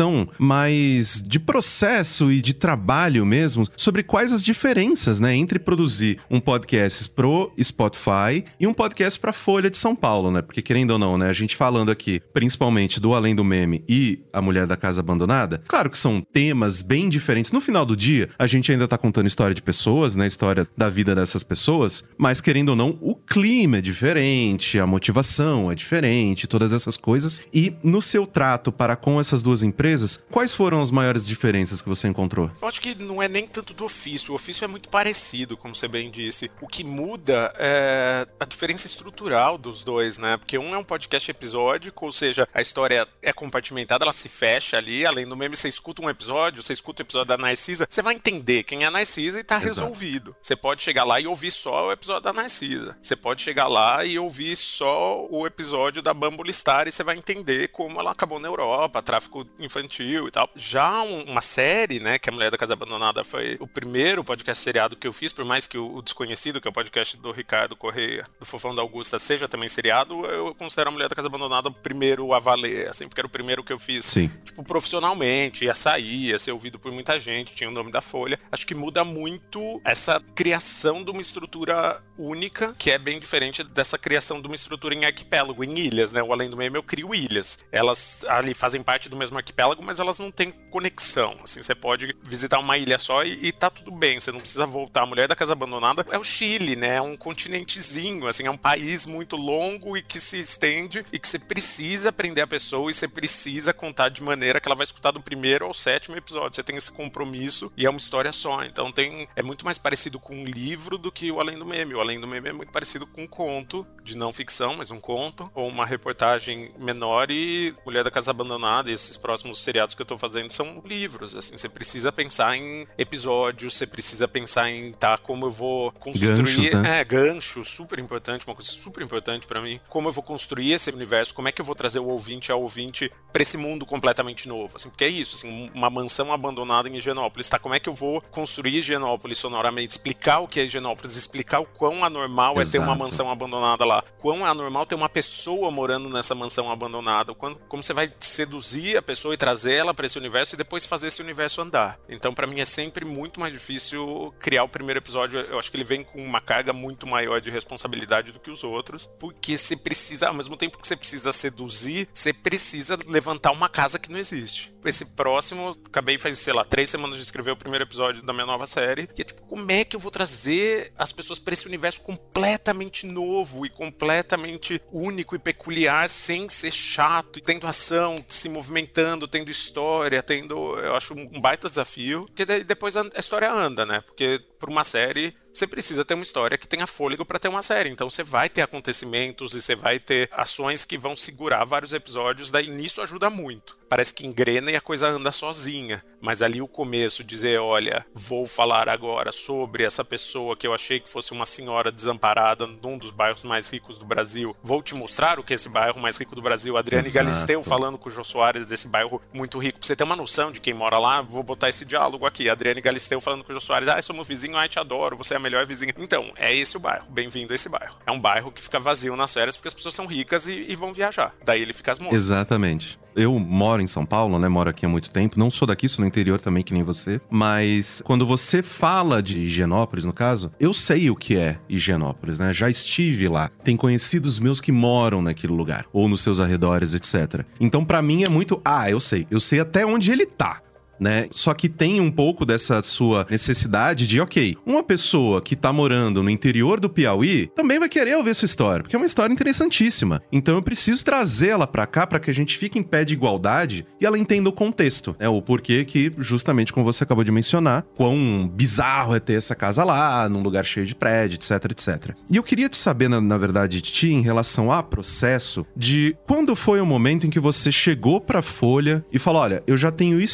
questão mais de processo e de trabalho mesmo, sobre quais as diferenças, né, entre produzir um podcast pro Spotify e um podcast pra Folha de São Paulo, né? Porque querendo ou não, né, a gente falando aqui principalmente do Além do Meme e A Mulher da Casa Abandonada, claro que são temas bem diferentes. No final do dia, a gente ainda tá contando história de pessoas, né, história da vida dessas pessoas, mas querendo ou não, o clima é diferente, a motivação é diferente, todas essas coisas. E no seu trato para com essas duas empresas, quais foram as maiores diferenças que você encontrou? Eu acho que não é nem tanto do ofício. O ofício é muito parecido, como você bem disse. O que muda é a diferença estrutural dos dois, né? Porque um é um podcast episódico, ou seja, a história é compartimentada, ela se fecha ali. Além do Meme, você escuta um episódio, você escuta o episódio da Narcisa, você vai entender quem é a Narcisa e tá resolvido. Você pode chegar lá e ouvir só o episódio da Narcisa. Você pode chegar lá e ouvir só o episódio da Bamboo Star e você vai entender como ela acabou na Europa, tráfico infantil e tal. Já uma série, né, que A Mulher da Casa Abandonada foi o primeiro podcast seriado que eu fiz, por mais que o Desconhecido, que é o podcast do Ricardo Correia, do Fofão da Augusta, seja também seriado, eu considero A Mulher da Casa Abandonada o primeiro a valer, assim, porque era o primeiro que eu fiz, tipo, profissionalmente, ia sair, ia ser ouvido por muita gente, tinha o nome da Folha. Acho que muda muito essa criação de uma estrutura única, que é bem diferente dessa criação de uma estrutura em arquipélago, em ilhas, né? O Além do Meme eu crio ilhas. Elas ali fazem parte do mesmo arquipélago, mas elas não têm conexão. Assim, você pode visitar uma ilha só e tá tudo bem, você não precisa voltar. A Mulher da Casa Abandonada é o Chile, né? É um continentezinho, assim, é um país muito longo e que se estende e que você precisa prender a pessoa e você precisa contar de maneira que ela vai escutar do primeiro ao sétimo episódio. Você tem esse compromisso e é uma história só. Então é muito mais parecido com um livro do que o Além do Meme. O Além do Meme é muito parecido com um conto de não ficção, mas um conto, ou uma reportagem menor, e Mulher da Casa Abandonada e esses próximos seriados que eu tô fazendo são livros, assim, você precisa pensar em episódios, você precisa pensar em como eu vou construir... Ganchos, né? Gancho, super importante, uma coisa super importante pra mim. Como eu vou construir esse universo, como é que eu vou trazer o ouvinte ao ouvinte pra esse mundo completamente novo, assim, porque é isso, assim, uma mansão abandonada em Higienópolis, tá? Como é que eu vou construir Higienópolis sonoramente, explicar o que é Higienópolis, explicar o quão anormal é ter uma mansão abandonada lá, quão anormal ter uma pessoa morando nessa mansão abandonada, como você vai seduzir a pessoa e trazer ela pra esse universo e depois fazer esse universo andar. Então, pra mim, é sempre muito mais difícil criar o primeiro episódio. Eu acho que ele vem com uma carga muito maior de responsabilidade do que os outros, porque você precisa, ao mesmo tempo que você precisa seduzir, você precisa levantar uma casa que não existe. Esse próximo, acabei faz, 3 semanas de escrever o primeiro episódio da minha nova série, e é tipo, como é que eu vou trazer as pessoas pra esse universo completamente novo e completamente único e peculiar, sem ser chato, tendo ação, se movimentando, tendo história, eu acho um baita desafio, porque depois a história anda, né? Porque por uma série você precisa ter uma história que tenha fôlego para ter uma série. Então você vai ter acontecimentos e você vai ter ações que vão segurar vários episódios, daí nisso ajuda muito. Parece que engrena e a coisa anda sozinha. Mas ali o começo, dizer, olha, vou falar agora sobre essa pessoa que eu achei que fosse uma senhora desamparada num dos bairros mais ricos do Brasil. Vou te mostrar o que é esse bairro mais rico do Brasil. Adriane Galisteu falando com o Jô Soares desse bairro muito rico. Pra você ter uma noção de quem mora lá, vou botar esse diálogo aqui. Adriane Galisteu falando com o Jô Soares. Somos vizinho, te adoro, você é a melhor vizinha. Então, é esse o bairro. Bem-vindo a esse bairro. É um bairro que fica vazio nas férias porque as pessoas são ricas e vão viajar. Daí ele fica as moças. Exatamente. Eu moro em São Paulo, né? Moro aqui há muito tempo. Não sou daqui, sou no interior também, que nem você. Mas quando você fala de Higienópolis, no caso, eu sei o que é Higienópolis, né? Já estive lá. Tem conhecidos meus que moram naquele lugar. Ou nos seus arredores, etc. Então, pra mim, é muito... eu sei. Eu sei até onde ele tá. Né? Só que tem um pouco dessa sua necessidade de, uma pessoa que tá morando no interior do Piauí também vai querer ouvir essa história, porque é uma história interessantíssima. Então eu preciso trazê-la pra cá pra que a gente fique em pé de igualdade e ela entenda o contexto, né? O porquê que, justamente como você acabou de mencionar, quão bizarro é ter essa casa lá, num lugar cheio de prédio, etc, etc. E eu queria te saber, na verdade, de ti, em relação ao processo, de quando foi o momento em que você chegou pra Folha e falou, olha, eu já tenho isso aqui,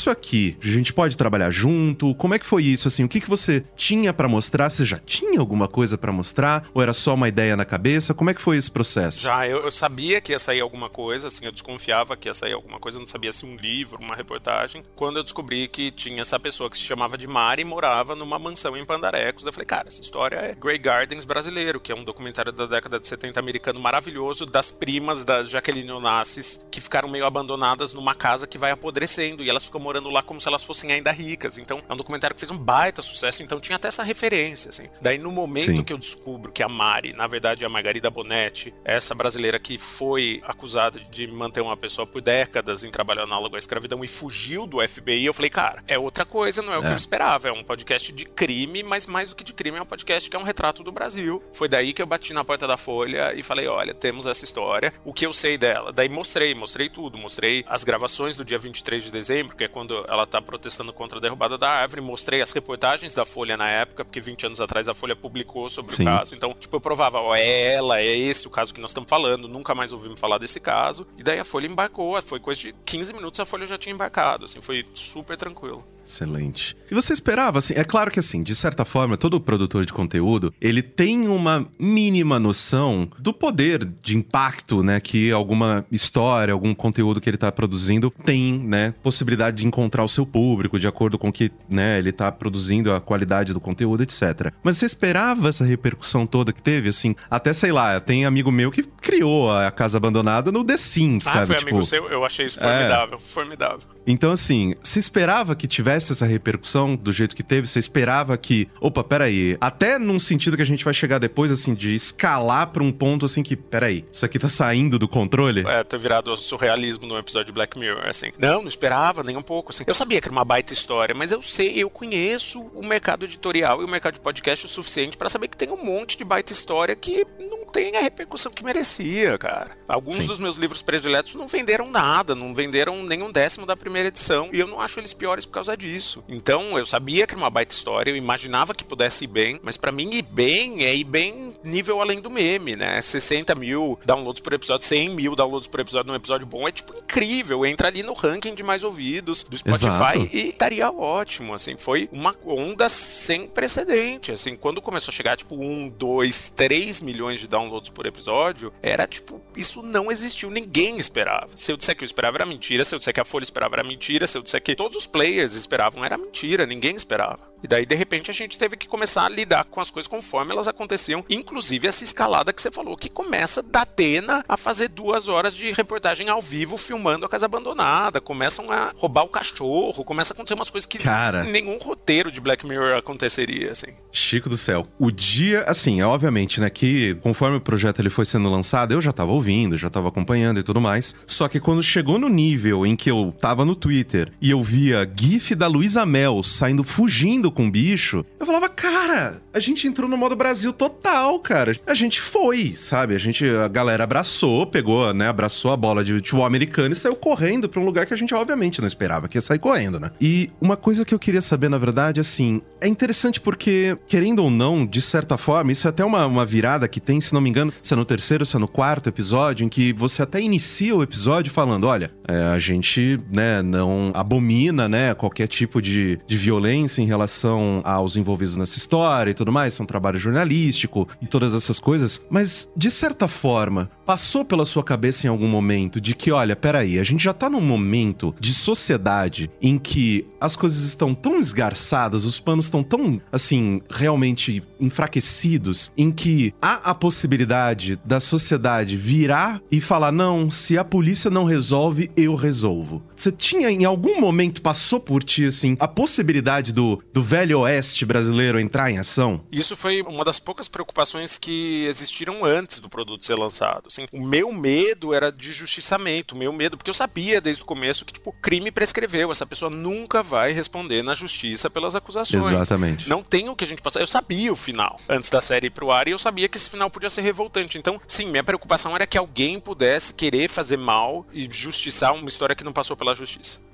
aí, a gente pode trabalhar junto? Como é que foi isso, assim? O que você tinha pra mostrar? Você já tinha alguma coisa pra mostrar? Ou era só uma ideia na cabeça? Como é que foi esse processo? Já, eu sabia que ia sair alguma coisa, assim, eu desconfiava que ia sair alguma coisa, não sabia se um livro, uma reportagem. Quando eu descobri que tinha essa pessoa que se chamava de Mari e morava numa mansão em Pandarecos, eu falei, cara, essa história é Grey Gardens brasileiro, que é um documentário da década de 70 americano maravilhoso, das primas da Jaqueline Onassis, que ficaram meio abandonadas numa casa que vai apodrecendo, e elas ficam morando lá como se elas fossem ainda ricas. Então, é um documentário que fez um baita sucesso, então tinha até essa referência, assim. Daí, no momento que eu descubro que a Mari, na verdade, é a Margarida Bonetti, essa brasileira que foi acusada de manter uma pessoa por décadas em trabalho análogo à escravidão e fugiu do FBI, eu falei, cara, é outra coisa, não é o que eu esperava. É um podcast de crime, mas mais do que de crime, é um podcast que é um retrato do Brasil. Foi daí que eu bati na porta da Folha e falei, olha, temos essa história, o que eu sei dela? Daí mostrei tudo, mostrei as gravações do dia 23 de dezembro, que é quando ela tá protestando contra a derrubada da árvore, mostrei as reportagens da Folha na época, porque 20 anos atrás a Folha publicou sobre o caso, então, tipo, eu provava, ó, é ela, é esse o caso que nós estamos falando, nunca mais ouvimos falar desse caso, e daí a Folha embarcou, foi coisa de 15 minutos a Folha já tinha embarcado, assim, foi super tranquilo. Excelente. E você esperava, assim, é claro que assim, de certa forma, todo produtor de conteúdo, ele tem uma mínima noção do poder de impacto, né, que alguma história, algum conteúdo que ele tá produzindo tem, né, possibilidade de encontrar o seu público, de acordo com o que, né, ele tá produzindo, a qualidade do conteúdo, etc. Mas você esperava essa repercussão toda que teve, assim, até, sei lá, tem amigo meu que criou a Casa Abandonada no The Sims, sabe? Foi amigo seu? Eu achei isso formidável, formidável. Então, assim, você esperava que tivesse essa repercussão do jeito que teve? Você esperava que, opa, peraí, até num sentido que a gente vai chegar depois, assim, de escalar pra um ponto, assim, que, peraí, isso aqui tá saindo do controle? Ter virado surrealismo num episódio de Black Mirror, assim. Não esperava nem um pouco, assim. Eu sabia que era uma baita história, mas eu conheço o mercado editorial e o mercado de podcast o suficiente pra saber que tem um monte de baita história que não tem a repercussão que merecia, cara. Alguns dos meus livros prediletos não venderam nada, não venderam nem um décimo da primeira edição, e eu não acho eles piores por causa disso. Então, eu sabia que era uma baita história, eu imaginava que pudesse ir bem, mas pra mim ir bem é ir bem nível além do meme, né? 60 mil downloads por episódio, 100 mil downloads por episódio num episódio bom é, tipo, incrível. Entra ali no ranking de mais ouvidos do Spotify e estaria ótimo, assim. Foi uma onda sem precedente, assim. Quando começou a chegar, tipo, 1, 2, 3 milhões de downloads por episódio, era, tipo, isso não existiu, ninguém esperava. Se eu disser que eu esperava, era mentira. Se eu disser que a Folha esperava, era mentira. Se eu disser que todos os players esperavam, era mentira, ninguém esperava. E daí, de repente, a gente teve que começar a lidar com as coisas conforme elas aconteciam, inclusive essa escalada que você falou, que começa da Atena a fazer 2 horas de reportagem ao vivo filmando a Casa Abandonada, começam a roubar o cachorro, começa a acontecer umas coisas que nenhum roteiro de Black Mirror aconteceria, assim. Chico do céu. O dia, assim, obviamente, né, que conforme o projeto ele foi sendo lançado, eu já tava ouvindo, já tava acompanhando e tudo mais, só que quando chegou no nível em que eu tava no Twitter e eu via gif da Luísa Mel saindo fugindo com o bicho, eu falava, cara, a gente entrou no modo Brasil total, cara. A gente foi, sabe? A galera abraçou, pegou, né, abraçou a bola de futebol americano e saiu correndo pra um lugar que a gente obviamente não esperava que ia sair correndo, né? E uma coisa que eu queria saber, na verdade, assim, é interessante porque, querendo ou não, de certa forma, isso é até uma virada que tem, se não me engano, se é no 3º, se é no 4º episódio, em que você até inicia o episódio falando, olha, a gente, né, não abomina, né, qualquer tipo de violência em relação aos envolvidos nessa história e tudo mais, são trabalho jornalístico e todas essas coisas, mas, de certa forma, passou pela sua cabeça em algum momento de que, olha, peraí, a gente já tá num momento de sociedade em que as coisas estão tão esgarçadas, os panos estão tão, assim, realmente enfraquecidos, em que há a possibilidade da sociedade virar e falar, não, se a polícia não resolve, eu resolvo. Você tinha, em algum momento, passou por ti, assim, a possibilidade do velho oeste brasileiro entrar em ação? Isso foi uma das poucas preocupações que existiram antes do produto ser lançado. Assim, o meu medo era de justiçamento, o meu medo, porque eu sabia desde o começo que, tipo, crime prescreveu, essa pessoa nunca vai responder na justiça pelas acusações. Exatamente. Não tem o que a gente passar. Eu sabia o final antes da série ir pro ar e eu sabia que esse final podia ser revoltante. Então, sim, minha preocupação era que alguém pudesse querer fazer mal e justiçar uma história que não passou pela justiça.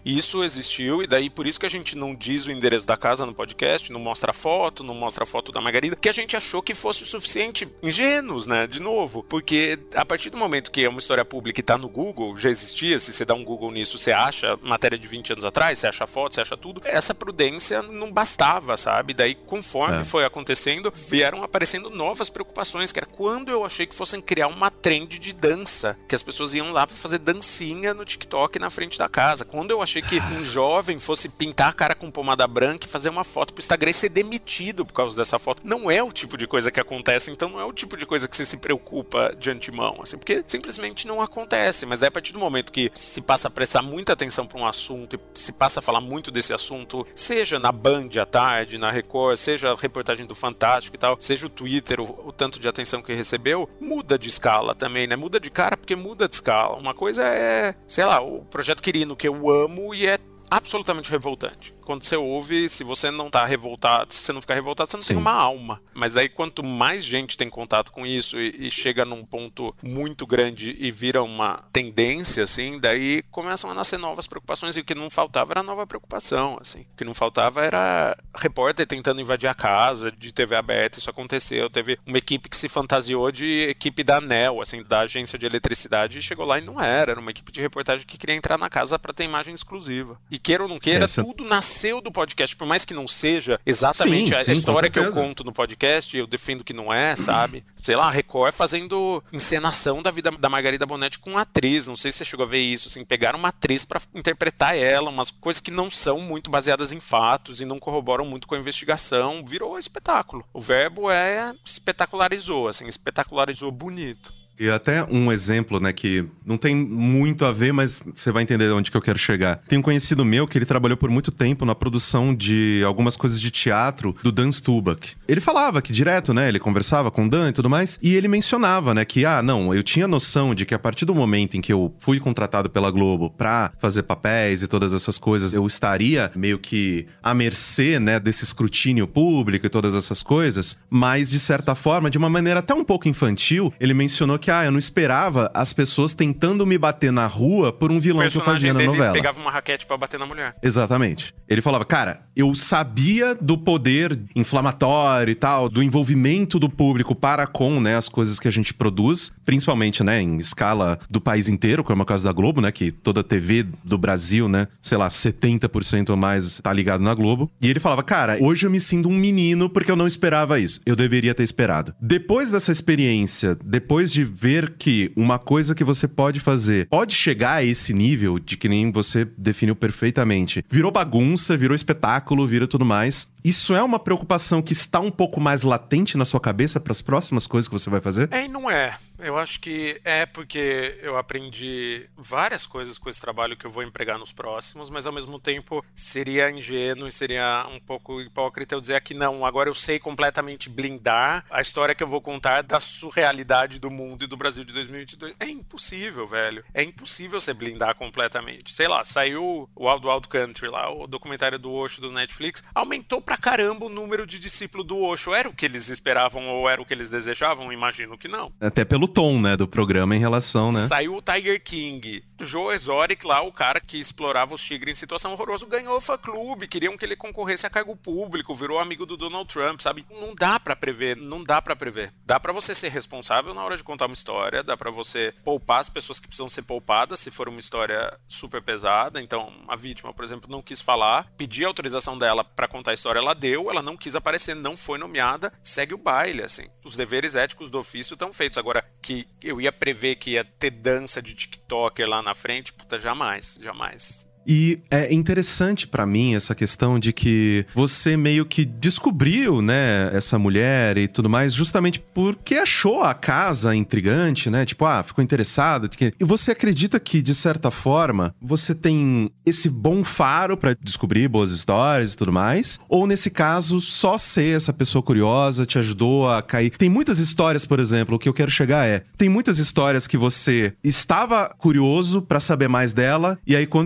Isso existiu, e daí por isso que a gente não diz o endereço da casa no podcast, não mostra foto, não mostra foto da Margarida, que a gente achou que fosse o suficiente. Ingênuos, né? De novo. Porque a partir do momento que é uma história pública e tá no Google, já existia, se você dá um Google nisso, você acha matéria de 20 anos atrás, você acha foto, você acha tudo. Essa prudência não bastava, sabe? Daí, conforme foi acontecendo, vieram aparecendo novas preocupações, que era quando eu achei que fossem criar uma trend de dança, que as pessoas iam lá pra fazer dancinha no TikTok na frente da casa. Quando eu achei que um jovem fosse pintar a cara com pomada branca e fazer uma foto pro Instagram e ser demitido por causa dessa foto. Não é o tipo de coisa que acontece, então não é o tipo de coisa que você se preocupa de antemão, assim, porque simplesmente não acontece. Mas daí, a partir do momento que se passa a prestar muita atenção pra um assunto e se passa a falar muito desse assunto, seja na Band à tarde, na Record, seja a reportagem do Fantástico e tal, seja o Twitter, o tanto de atenção que recebeu, muda de escala também, né? Muda de cara porque muda de escala. Uma coisa é, sei lá, o Projeto Quirino, que eu amo e é absolutamente revoltante. Quando você ouve, se você não tá revoltado, se você não ficar revoltado, você não tem uma alma. Mas daí, quanto mais gente tem contato com isso e chega num ponto muito grande e vira uma tendência, assim, daí começam a nascer novas preocupações, e o que não faltava era nova preocupação, assim. O que não faltava era repórter tentando invadir a casa de TV aberta. Isso aconteceu. Teve uma equipe que se fantasiou de equipe da ANEEL, assim, da agência de eletricidade, e chegou lá e não era uma equipe de reportagem que queria entrar na casa para ter imagem exclusiva. E queira ou não queira, tudo nasceu do podcast, por mais que não seja exatamente a história que eu conto no podcast, eu defendo que não é, sabe? Sei lá, a Record fazendo encenação da vida da Margarida Bonetti com atriz, não sei se você chegou a ver isso, assim, pegaram uma atriz pra interpretar ela, umas coisas que não são muito baseadas em fatos e não corroboram muito com a investigação, virou espetáculo. O verbo é espetacularizou, assim, espetacularizou bonito. E até um exemplo, né, que não tem muito a ver, mas você vai entender onde que eu quero chegar. Tem um conhecido meu que ele trabalhou por muito tempo na produção de algumas coisas de teatro do Dan Stubach. Ele falava que direto, né, ele conversava com o Dan e tudo mais, e ele mencionava, né, que, não, eu tinha noção de que a partir do momento em que eu fui contratado pela Globo pra fazer papéis e todas essas coisas, eu estaria meio que à mercê, né, desse escrutínio público e todas essas coisas, mas de certa forma, de uma maneira até um pouco infantil, ele mencionou que eu não esperava as pessoas tentando me bater na rua por um vilão que eu fazia na novela. Ele pegava uma raquete pra bater na mulher. Exatamente. Ele falava, cara, eu sabia do poder inflamatório e tal, do envolvimento do público para com, né, as coisas que a gente produz, principalmente, né, em escala do país inteiro, como é o caso da Globo, né, que toda a TV do Brasil, né, sei lá, 70% ou mais tá ligado na Globo. E ele falava, cara, hoje eu me sinto um menino porque eu não esperava isso. Eu deveria ter esperado. Depois dessa experiência, depois de ver que uma coisa que você pode fazer pode chegar a esse nível de que nem você definiu perfeitamente. Virou bagunça, virou espetáculo, virou tudo mais. Isso é uma preocupação que está um pouco mais latente na sua cabeça para as próximas coisas que você vai fazer? E não é. Eu acho que é porque eu aprendi várias coisas com esse trabalho que eu vou empregar nos próximos, mas ao mesmo tempo seria ingênuo e seria um pouco hipócrita eu dizer que não, agora eu sei completamente blindar a história que eu vou contar da surrealidade do mundo e do Brasil de 2022. É impossível, velho. É impossível você blindar completamente. Sei lá, saiu o Wild Wild Country lá, o documentário do Osho do Netflix, aumentou pra caramba o número de discípulos do Osho. Era o que eles esperavam ou era o que eles desejavam? Imagino que não. Até pelo tom, né, do programa em relação, né? Saiu o Tiger King. Joe Exotic lá, o cara que explorava os tigres em situação horrorosa, ganhou o fã-clube, queriam que ele concorresse a cargo público, virou amigo do Donald Trump, sabe? Não dá pra prever, não dá pra prever. Dá pra você ser responsável na hora de contar uma história, dá pra você poupar as pessoas que precisam ser poupadas, se for uma história super pesada. Então, a vítima, por exemplo, não quis falar, pedi a autorização dela pra contar a história, ela deu, ela não quis aparecer, não foi nomeada, segue o baile, assim. Os deveres éticos do ofício estão feitos. Agora, que eu ia prever que ia ter dança de TikToker lá na frente, puta, jamais. E é interessante pra mim essa questão de que você meio que descobriu, né, essa mulher e tudo mais, justamente porque achou a casa intrigante, né? Tipo, ficou interessado. E você acredita que, de certa forma, você tem esse bom faro pra descobrir boas histórias e tudo mais? Ou, nesse caso, só ser essa pessoa curiosa te ajudou a cair? Tem muitas histórias, por exemplo, o que eu quero chegar tem muitas histórias que você estava curioso pra saber mais dela, e aí quando descobriu,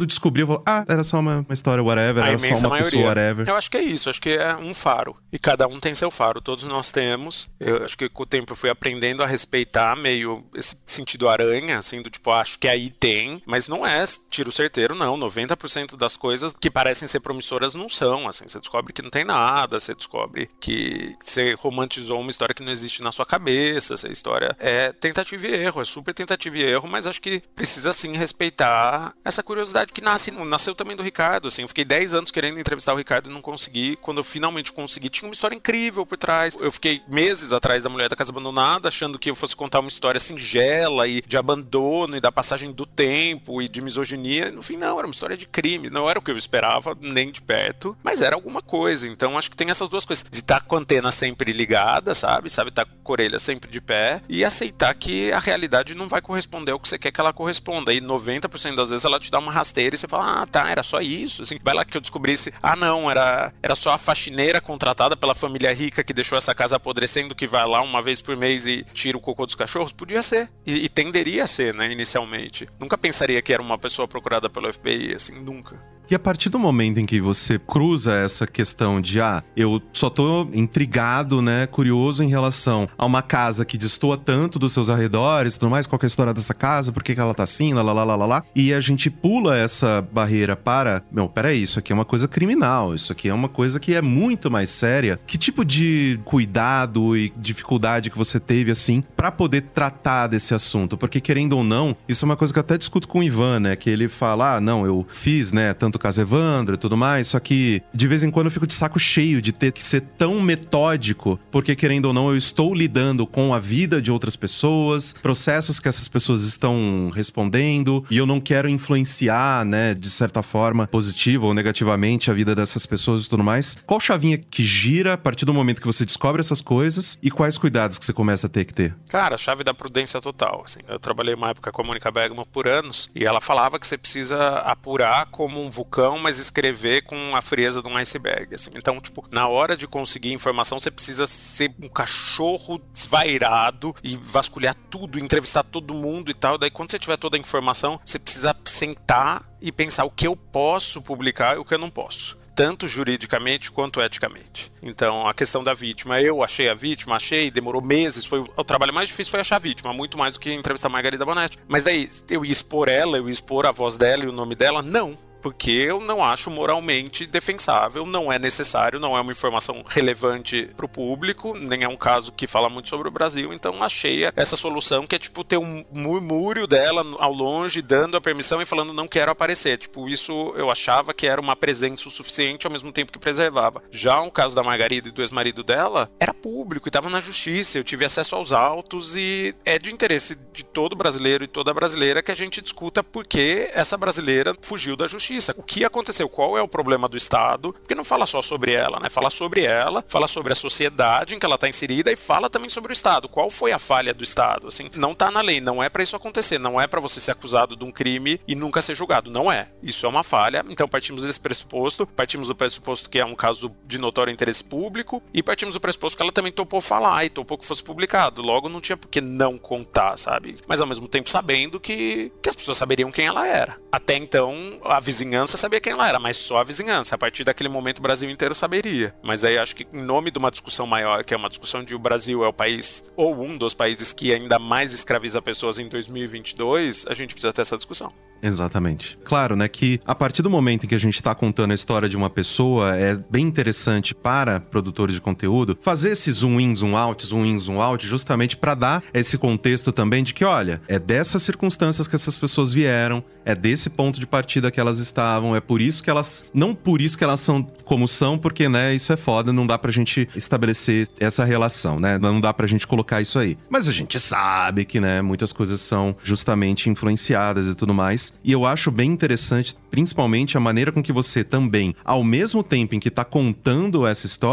falou, era só uma história whatever, era só uma pessoa whatever. Eu acho que é isso, acho que é um faro. E cada um tem seu faro, todos nós temos. Eu acho que com o tempo eu fui aprendendo a respeitar meio esse sentido aranha, assim, do tipo, acho que aí tem, mas não é tiro certeiro, não. 90% das coisas que parecem ser promissoras não são, assim. Você descobre que não tem nada, você descobre que você romantizou uma história que não existe na sua cabeça, essa história é tentativa e erro, é super tentativa e erro, mas acho que precisa, sim, respeitar essa curiosidade que nasceu também do Ricardo, assim. Eu fiquei 10 anos querendo entrevistar o Ricardo e não consegui. Quando eu finalmente consegui, tinha uma história incrível por trás. Eu fiquei meses atrás da Mulher da Casa Abandonada, achando que eu fosse contar uma história singela e de abandono e da passagem do tempo e de misoginia. E no fim, não, era uma história de crime. Não era o que eu esperava, nem de perto, mas era alguma coisa. Então, acho que tem essas duas coisas. De estar com a antena sempre ligada, sabe? Estar com a orelha sempre de pé e aceitar que a realidade não vai corresponder ao que você quer que ela corresponda. E 90% das vezes ela te dá uma rasteira e você fala, era só isso. Assim, vai lá que eu descobrisse, não, era só a faxineira contratada pela família rica que deixou essa casa apodrecendo, que vai lá uma vez por mês e tira o cocô dos cachorros. Podia ser. E tenderia a ser, né, inicialmente. Nunca pensaria que era uma pessoa procurada pelo FBI, assim, nunca. E a partir do momento em que você cruza essa questão de, eu só tô intrigado, né, curioso em relação a uma casa que destoa tanto dos seus arredores e tudo mais, qual que é a história dessa casa, por que ela tá assim, lá, e a gente pula essa barreira para, peraí, isso aqui é uma coisa criminal, isso aqui é uma coisa que é muito mais séria. Que tipo de cuidado e dificuldade que você teve, assim, pra poder tratar desse assunto? Porque, querendo ou não, isso é uma coisa que eu até discuto com o Ivan, né, que ele fala, não, eu fiz, né, tanto caso Evandro e tudo mais, só que de vez em quando eu fico de saco cheio de ter que ser tão metódico, porque querendo ou não eu estou lidando com a vida de outras pessoas, processos que essas pessoas estão respondendo, e eu não quero influenciar, né, de certa forma, positiva ou negativamente a vida dessas pessoas e tudo mais. Qual chavinha que gira a partir do momento que você descobre essas coisas e quais cuidados que você começa a ter que ter? Cara, a chave da prudência total, assim. Eu trabalhei uma época com a Mônica Bergman por anos e ela falava que você precisa apurar como um vulcão, mas escrever com a frieza de um iceberg, assim. Então, tipo, na hora de conseguir informação, você precisa ser um cachorro desvairado e vasculhar tudo, entrevistar todo mundo e tal. Daí, quando você tiver toda a informação, você precisa sentar e pensar o que eu posso publicar e o que eu não posso, tanto juridicamente quanto eticamente. Então, a questão da vítima, eu achei a vítima, demorou meses, o trabalho mais difícil foi achar a vítima, muito mais do que entrevistar a Margarida Bonetti. Mas daí, eu ia expor ela, eu ia expor a voz dela e o nome dela? Não. Porque eu não acho moralmente defensável, não é necessário, não é uma informação relevante para o público, nem é um caso que fala muito sobre o Brasil, então achei essa solução que é tipo ter um murmúrio dela ao longe, dando a permissão e falando não quero aparecer. Tipo, isso eu achava que era uma presença o suficiente ao mesmo tempo que preservava. Já o caso da Margarida e do ex-marido dela, era público e estava na justiça, eu tive acesso aos autos e é de interesse de todo brasileiro e toda brasileira que a gente discuta por que essa brasileira fugiu da justiça. O que aconteceu? Qual é o problema do Estado? Porque não fala só sobre ela, né? Fala sobre ela, fala sobre a sociedade em que ela está inserida e fala também sobre o Estado. Qual foi a falha do Estado? Assim, não tá na lei, não é para isso acontecer, não é para você ser acusado de um crime e nunca ser julgado, não é. Isso é uma falha, então partimos desse pressuposto, partimos do pressuposto que é um caso de notório interesse público e partimos do pressuposto que ela também topou falar e topou que fosse publicado. Logo, não tinha por que não contar, sabe? Mas ao mesmo tempo sabendo que as pessoas saberiam quem ela era. Até então, a vizinhança sabia quem ela era, mas só a vizinhança. A partir daquele momento o Brasil inteiro saberia. Mas aí acho que em nome de uma discussão maior, que é uma discussão de o Brasil é o país, ou um dos países que ainda mais escraviza pessoas em 2022, a gente precisa ter essa discussão. Exatamente. Claro, né, que a partir do momento em que a gente tá contando a história de uma pessoa, é bem interessante para produtores de conteúdo fazer esse zoom in, zoom out, justamente para dar esse contexto também de que, olha, é dessas circunstâncias que essas pessoas vieram, é desse ponto de partida que elas estavam, é por isso que elas... Não por isso que elas são como são, porque, né, isso é foda, não dá pra gente estabelecer essa relação, né, não dá pra gente colocar isso aí. Mas a gente sabe que, né, muitas coisas são justamente influenciadas e tudo mais. E eu acho bem interessante, principalmente a maneira com que você também, ao mesmo tempo em que tá contando essa história,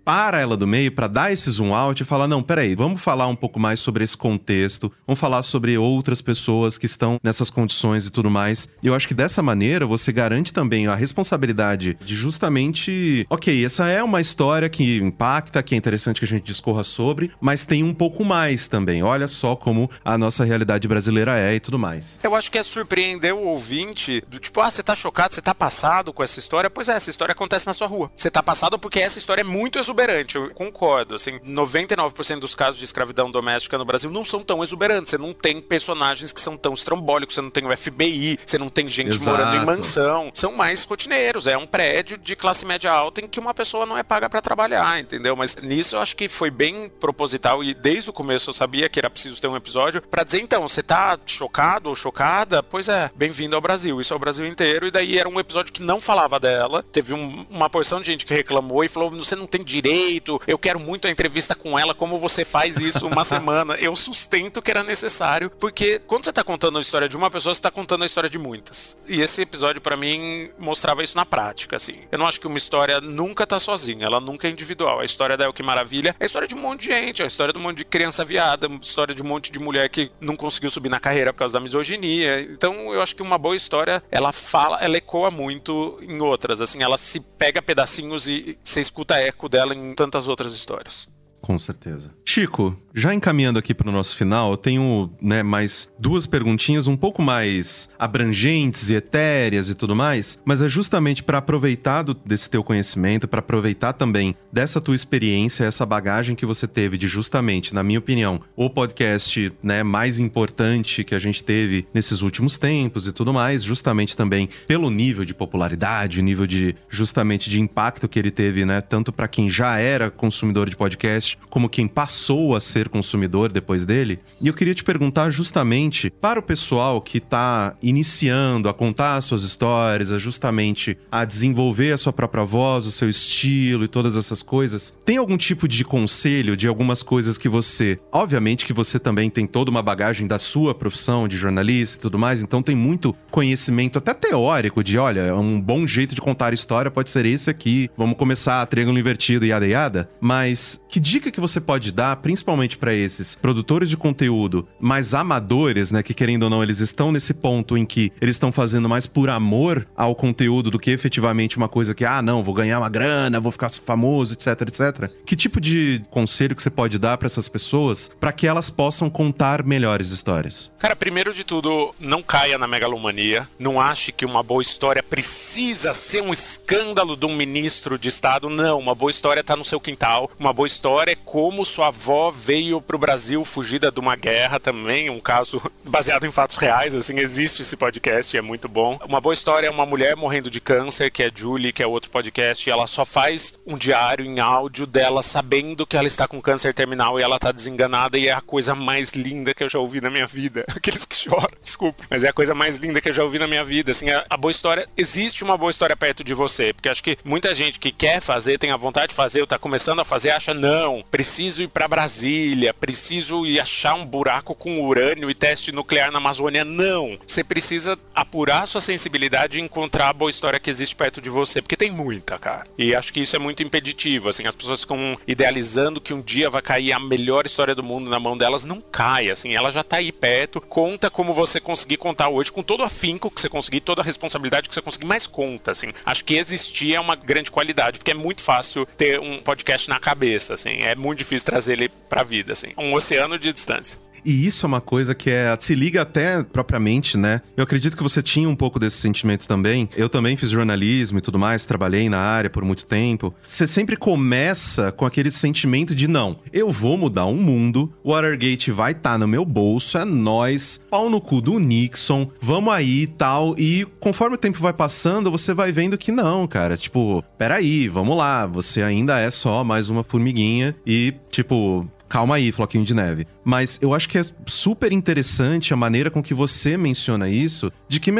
para ela do meio pra dar esse zoom out e falar, não, peraí, vamos falar um pouco mais sobre esse contexto, vamos falar sobre outras pessoas que estão nessas condições e tudo mais. E eu acho que dessa maneira você garante também a responsabilidade de justamente, ok, essa é uma história que impacta, que é interessante que a gente discorra sobre, mas tem um pouco mais também. Olha só como a nossa realidade brasileira é e tudo mais. Eu acho que é surpreender o ouvinte do tipo, você tá chocado, você tá passado com essa história? Pois é, essa história acontece na sua rua. Você tá passado porque essa história é muito exuberante, eu concordo. Assim, 99% dos casos de escravidão doméstica no Brasil não são tão exuberantes. Você não tem personagens que são tão estrambólicos, você não tem o FBI, você não tem gente morando em mansão. São mais rotineiros, é um prédio de classe média alta em que uma pessoa não é paga pra trabalhar, entendeu? Mas nisso eu acho que foi bem proposital e desde o começo eu sabia que era preciso ter um episódio pra dizer, então, você tá chocado ou chocada? Pois é, bem-vindo ao Brasil, isso é o Brasil inteiro. E daí era um episódio que não falava dela, teve uma porção de gente que reclamou e falou, você não tem direito, eu quero muito a entrevista com ela, como você faz isso uma semana? Eu sustento que era necessário, porque quando você tá contando a história de uma pessoa, você tá contando a história de muitas. E esse episódio pra mim mostrava isso na prática, assim. Eu não acho que uma história nunca tá sozinha, ela nunca é individual. A história da El Que Maravilha é a história de um monte de gente, é a história de um monte de criança viada, a história de um monte de mulher que não conseguiu subir na carreira por causa da misoginia. Então eu acho que uma boa história, ela ecoa muito em outras, assim, ela se pega pedacinhos e você escuta eco dela em tantas outras histórias. Com certeza. Chico, já encaminhando aqui para o nosso final, eu tenho, mais duas perguntinhas um pouco mais abrangentes e etéreas e tudo mais, mas é justamente para aproveitar desse teu conhecimento, para aproveitar também dessa tua experiência, essa bagagem que você teve de justamente, na minha opinião, o podcast, mais importante que a gente teve nesses últimos tempos e tudo mais, justamente também pelo nível de popularidade, nível de, justamente, de impacto que ele teve, tanto para quem já era consumidor de podcast, como quem passou a ser consumidor depois dele. E eu queria te perguntar justamente para o pessoal que está iniciando a contar as suas histórias, justamente a desenvolver a sua própria voz, o seu estilo e todas essas coisas, tem algum tipo de conselho de algumas coisas que você... Obviamente que você também tem toda uma bagagem da sua profissão de jornalista e tudo mais, então tem muito conhecimento até teórico de, olha, um bom jeito de contar história pode ser esse aqui, vamos começar triângulo invertido e yada yada, mas que dica que você pode dar, principalmente para esses produtores de conteúdo mais amadores, que querendo ou não, eles estão nesse ponto em que eles estão fazendo mais por amor ao conteúdo do que efetivamente uma coisa que, não, vou ganhar uma grana, vou ficar famoso, etc, etc. Que tipo de conselho que você pode dar para essas pessoas para que elas possam contar melhores histórias? Cara, primeiro de tudo, não caia na megalomania, não ache que uma boa história precisa ser um escândalo de um ministro de Estado, não, uma boa história tá no seu quintal, uma boa história é como sua avó veio pro Brasil fugida de uma guerra também, um caso baseado em fatos reais, assim, existe esse podcast e é muito bom. Uma boa história é uma mulher morrendo de câncer, que é Julie, que é outro podcast, e ela só faz um diário em áudio dela sabendo que ela está com câncer terminal e ela tá desenganada e é a coisa mais linda que eu já ouvi na minha vida. Aqueles que choram, desculpa, mas é a coisa mais linda que eu já ouvi na minha vida, assim, a boa história, existe uma boa história perto de você, porque acho que muita gente que quer fazer, tem a vontade de fazer, ou tá começando a fazer, acha, não, preciso ir pra Brasília, preciso ir achar um buraco com urânio e teste nuclear na Amazônia. Não! Você precisa apurar sua sensibilidade e encontrar a boa história que existe perto de você, porque tem muita, cara. E acho que isso é muito impeditivo, assim, as pessoas ficam idealizando que um dia vai cair a melhor história do mundo na mão delas. Não cai, assim, ela já tá aí perto. Conta como você conseguir contar hoje, com todo o afinco que você conseguir, toda a responsabilidade que você conseguir, mas conta, assim. Acho que existir é uma grande qualidade, porque é muito fácil ter um podcast na cabeça, assim, é muito difícil trazer ele pra vida, assim. Um oceano de distância. E isso é uma coisa que se liga até propriamente, Eu acredito que você tinha um pouco desse sentimento também. Eu também fiz jornalismo e tudo mais, trabalhei na área por muito tempo. Você sempre começa com aquele sentimento de, não, eu vou mudar o mundo, o Watergate vai estar no meu bolso, é nóis, pau no cu do Nixon, vamos aí e tal. E conforme o tempo vai passando, você vai vendo que não, cara. Tipo, peraí, vamos lá, você ainda é só mais uma formiguinha e, tipo... Calma aí, floquinho de neve. Mas eu acho que é super interessante a maneira com que você menciona isso, de que,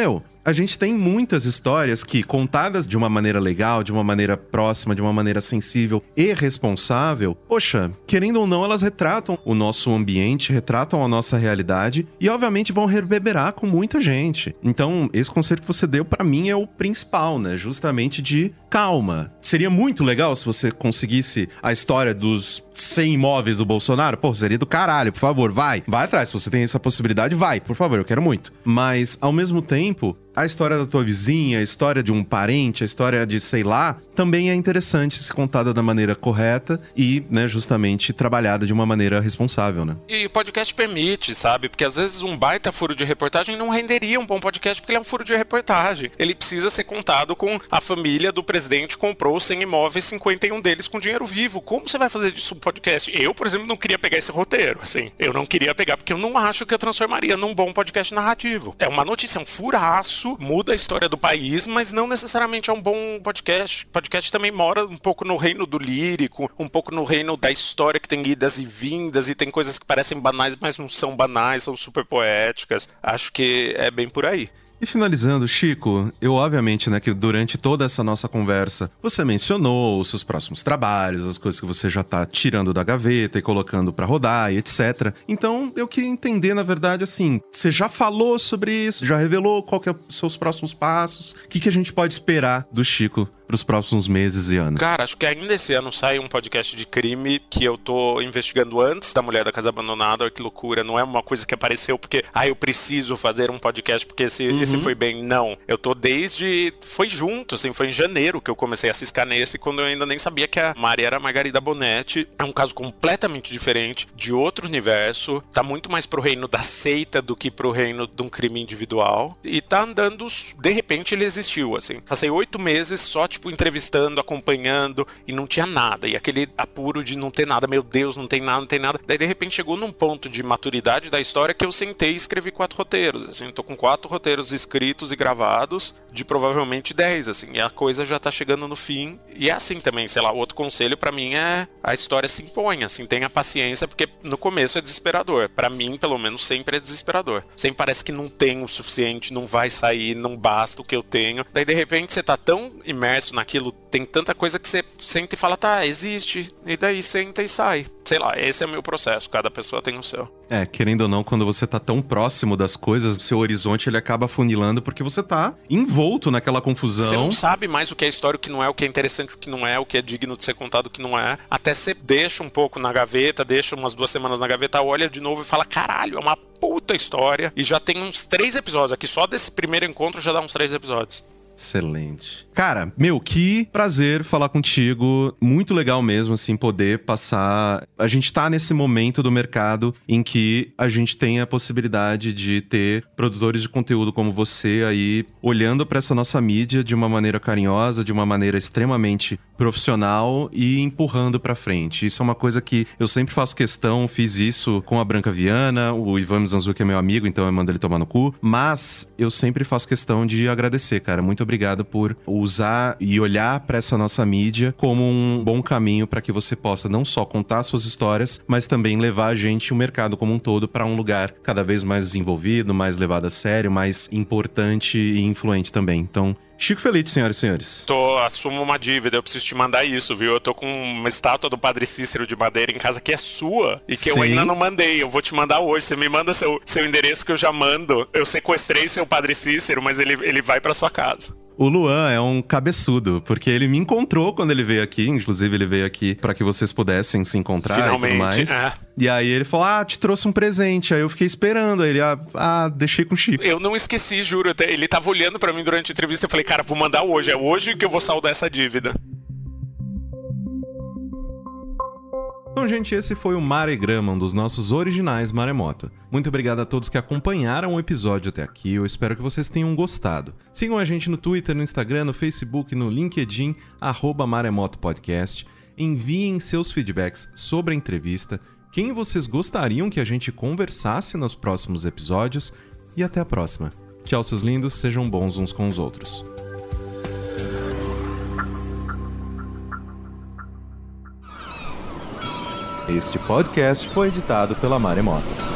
a gente tem muitas histórias que, contadas de uma maneira legal, de uma maneira próxima, de uma maneira sensível e responsável, poxa, querendo ou não, elas retratam o nosso ambiente, retratam a nossa realidade e, obviamente, vão reverberar com muita gente. Então, esse conselho que você deu, pra mim, é o principal, né? Justamente de calma. Seria muito legal se você conseguisse a história dos 100 imóveis do Bolsonaro. Pô, seria do caralho, por favor, vai atrás. Se você tem essa possibilidade, vai, por favor, eu quero muito. Mas, ao mesmo tempo, a história da tua vizinha, a história de um parente, a história de, sei lá, também é interessante se contada da maneira correta e, né, justamente trabalhada de uma maneira responsável, né? E o podcast permite, sabe? Porque às vezes um baita furo de reportagem não renderia um bom podcast porque ele é um furo de reportagem. Ele precisa ser contado com a família do presidente comprou 100 imóveis, 51 deles com dinheiro vivo. Como você vai fazer disso um podcast? Eu, por exemplo, não queria pegar esse roteiro, assim. Eu não queria pegar porque eu não acho que eu transformaria num bom podcast narrativo. É uma notícia, é um furaço, muda a história do país, mas não necessariamente é um bom podcast. O podcast também mora um pouco no reino do lírico, um pouco no reino da história que tem idas e vindas e tem coisas que parecem banais, mas não são banais, são super poéticas. Acho que é bem por aí. E finalizando, Chico, eu obviamente, né, que durante toda essa nossa conversa, você mencionou os seus próximos trabalhos, as coisas que você já tá tirando da gaveta e colocando pra rodar e etc. Então, eu queria entender, na verdade, assim, você já falou sobre isso, já revelou qual que é os seus próximos passos, o que a gente pode esperar do Chico pros próximos meses e anos? Cara, acho que ainda esse ano sai um podcast de crime que eu tô investigando antes da Mulher da Casa Abandonada. Olha que loucura, não é uma coisa que apareceu porque, eu preciso fazer um podcast porque esse foi bem. Não, eu tô foi junto, assim, foi em janeiro que eu comecei a ciscar nesse, quando eu ainda nem sabia que a Mari era a Margarida Bonetti. É um caso completamente diferente, de outro universo, tá muito mais pro reino da seita do que pro reino de um crime individual, e tá andando, de repente ele existiu, assim. Passei 8 meses só, tipo, entrevistando, acompanhando, e não tinha nada, e aquele apuro de não ter nada, meu Deus, não tem nada. Daí, de repente, chegou num ponto de maturidade da história que eu sentei e escrevi 4 roteiros, assim, tô com 4 roteiros escritos e gravados, de provavelmente 10, assim, e a coisa já tá chegando no fim, e é assim também, sei lá, outro conselho pra mim é a história se impõe, assim, tenha paciência, porque no começo é desesperador, pra mim, pelo menos, sempre é desesperador, sempre parece que não tem o suficiente, não vai sair, não basta o que eu tenho, daí de repente você tá tão imerso naquilo, tem tanta coisa que você senta e fala, tá, existe, e daí senta e sai. Sei lá, esse é o meu processo, cada pessoa tem o seu. Querendo ou não, quando você tá tão próximo das coisas, seu horizonte ele acaba afunilando porque você tá envolto naquela confusão. Você não sabe mais o que é história, o que não é, o que é interessante, o que não é, o que é digno de ser contado, o que não é. Até você deixa um pouco na gaveta, deixa umas 2 semanas na gaveta, olha de novo e fala, caralho, é uma puta história. E já tem uns 3 episódios aqui, só desse primeiro encontro já dá uns 3 episódios. Excelente. Cara, que prazer falar contigo. Muito legal mesmo, assim, poder passar... A gente tá nesse momento do mercado em que a gente tem a possibilidade de ter produtores de conteúdo como você aí, olhando pra essa nossa mídia de uma maneira carinhosa, de uma maneira extremamente profissional e empurrando pra frente. Isso é uma coisa que eu sempre faço questão, fiz isso com a Branca Viana, o Ivan Mizanzuki é meu amigo, então eu mando ele tomar no cu, mas eu sempre faço questão de agradecer, cara. Muito obrigado por usar e olhar para essa nossa mídia como um bom caminho para que você possa não só contar suas histórias, mas também levar a gente, o mercado como um todo, para um lugar cada vez mais desenvolvido, mais levado a sério, mais importante e influente também. Então, Chico Felitti, senhoras e senhores. Assumo uma dívida, eu preciso te mandar isso, viu? Eu tô com uma estátua do Padre Cícero de madeira em casa que é sua e que eu ainda não mandei. Eu vou te mandar hoje. Você me manda seu endereço que eu já mando. Eu sequestrei seu Padre Cícero, mas ele vai pra sua casa. O Luan é um cabeçudo, porque ele me encontrou quando ele veio aqui. Inclusive, ele veio aqui pra que vocês pudessem se encontrar. Finalmente, e tudo mais. E aí ele falou, te trouxe um presente. Aí eu fiquei esperando. Aí ele, deixei com o Chico. Eu não esqueci, juro. Ele tava olhando pra mim durante a entrevista. Eu falei, cara, vou mandar hoje. É hoje que eu vou saldar essa dívida. Então, gente, esse foi o Maregrama, um dos nossos originais Maremoto. Muito obrigado a todos que acompanharam o episódio até aqui, eu espero que vocês tenham gostado. Sigam a gente no Twitter, no Instagram, no Facebook, no LinkedIn, @maremotopodcast. Enviem seus feedbacks sobre a entrevista, quem vocês gostariam que a gente conversasse nos próximos episódios, e até a próxima. Tchau, seus lindos, sejam bons uns com os outros. Este podcast foi editado pela Maremoto.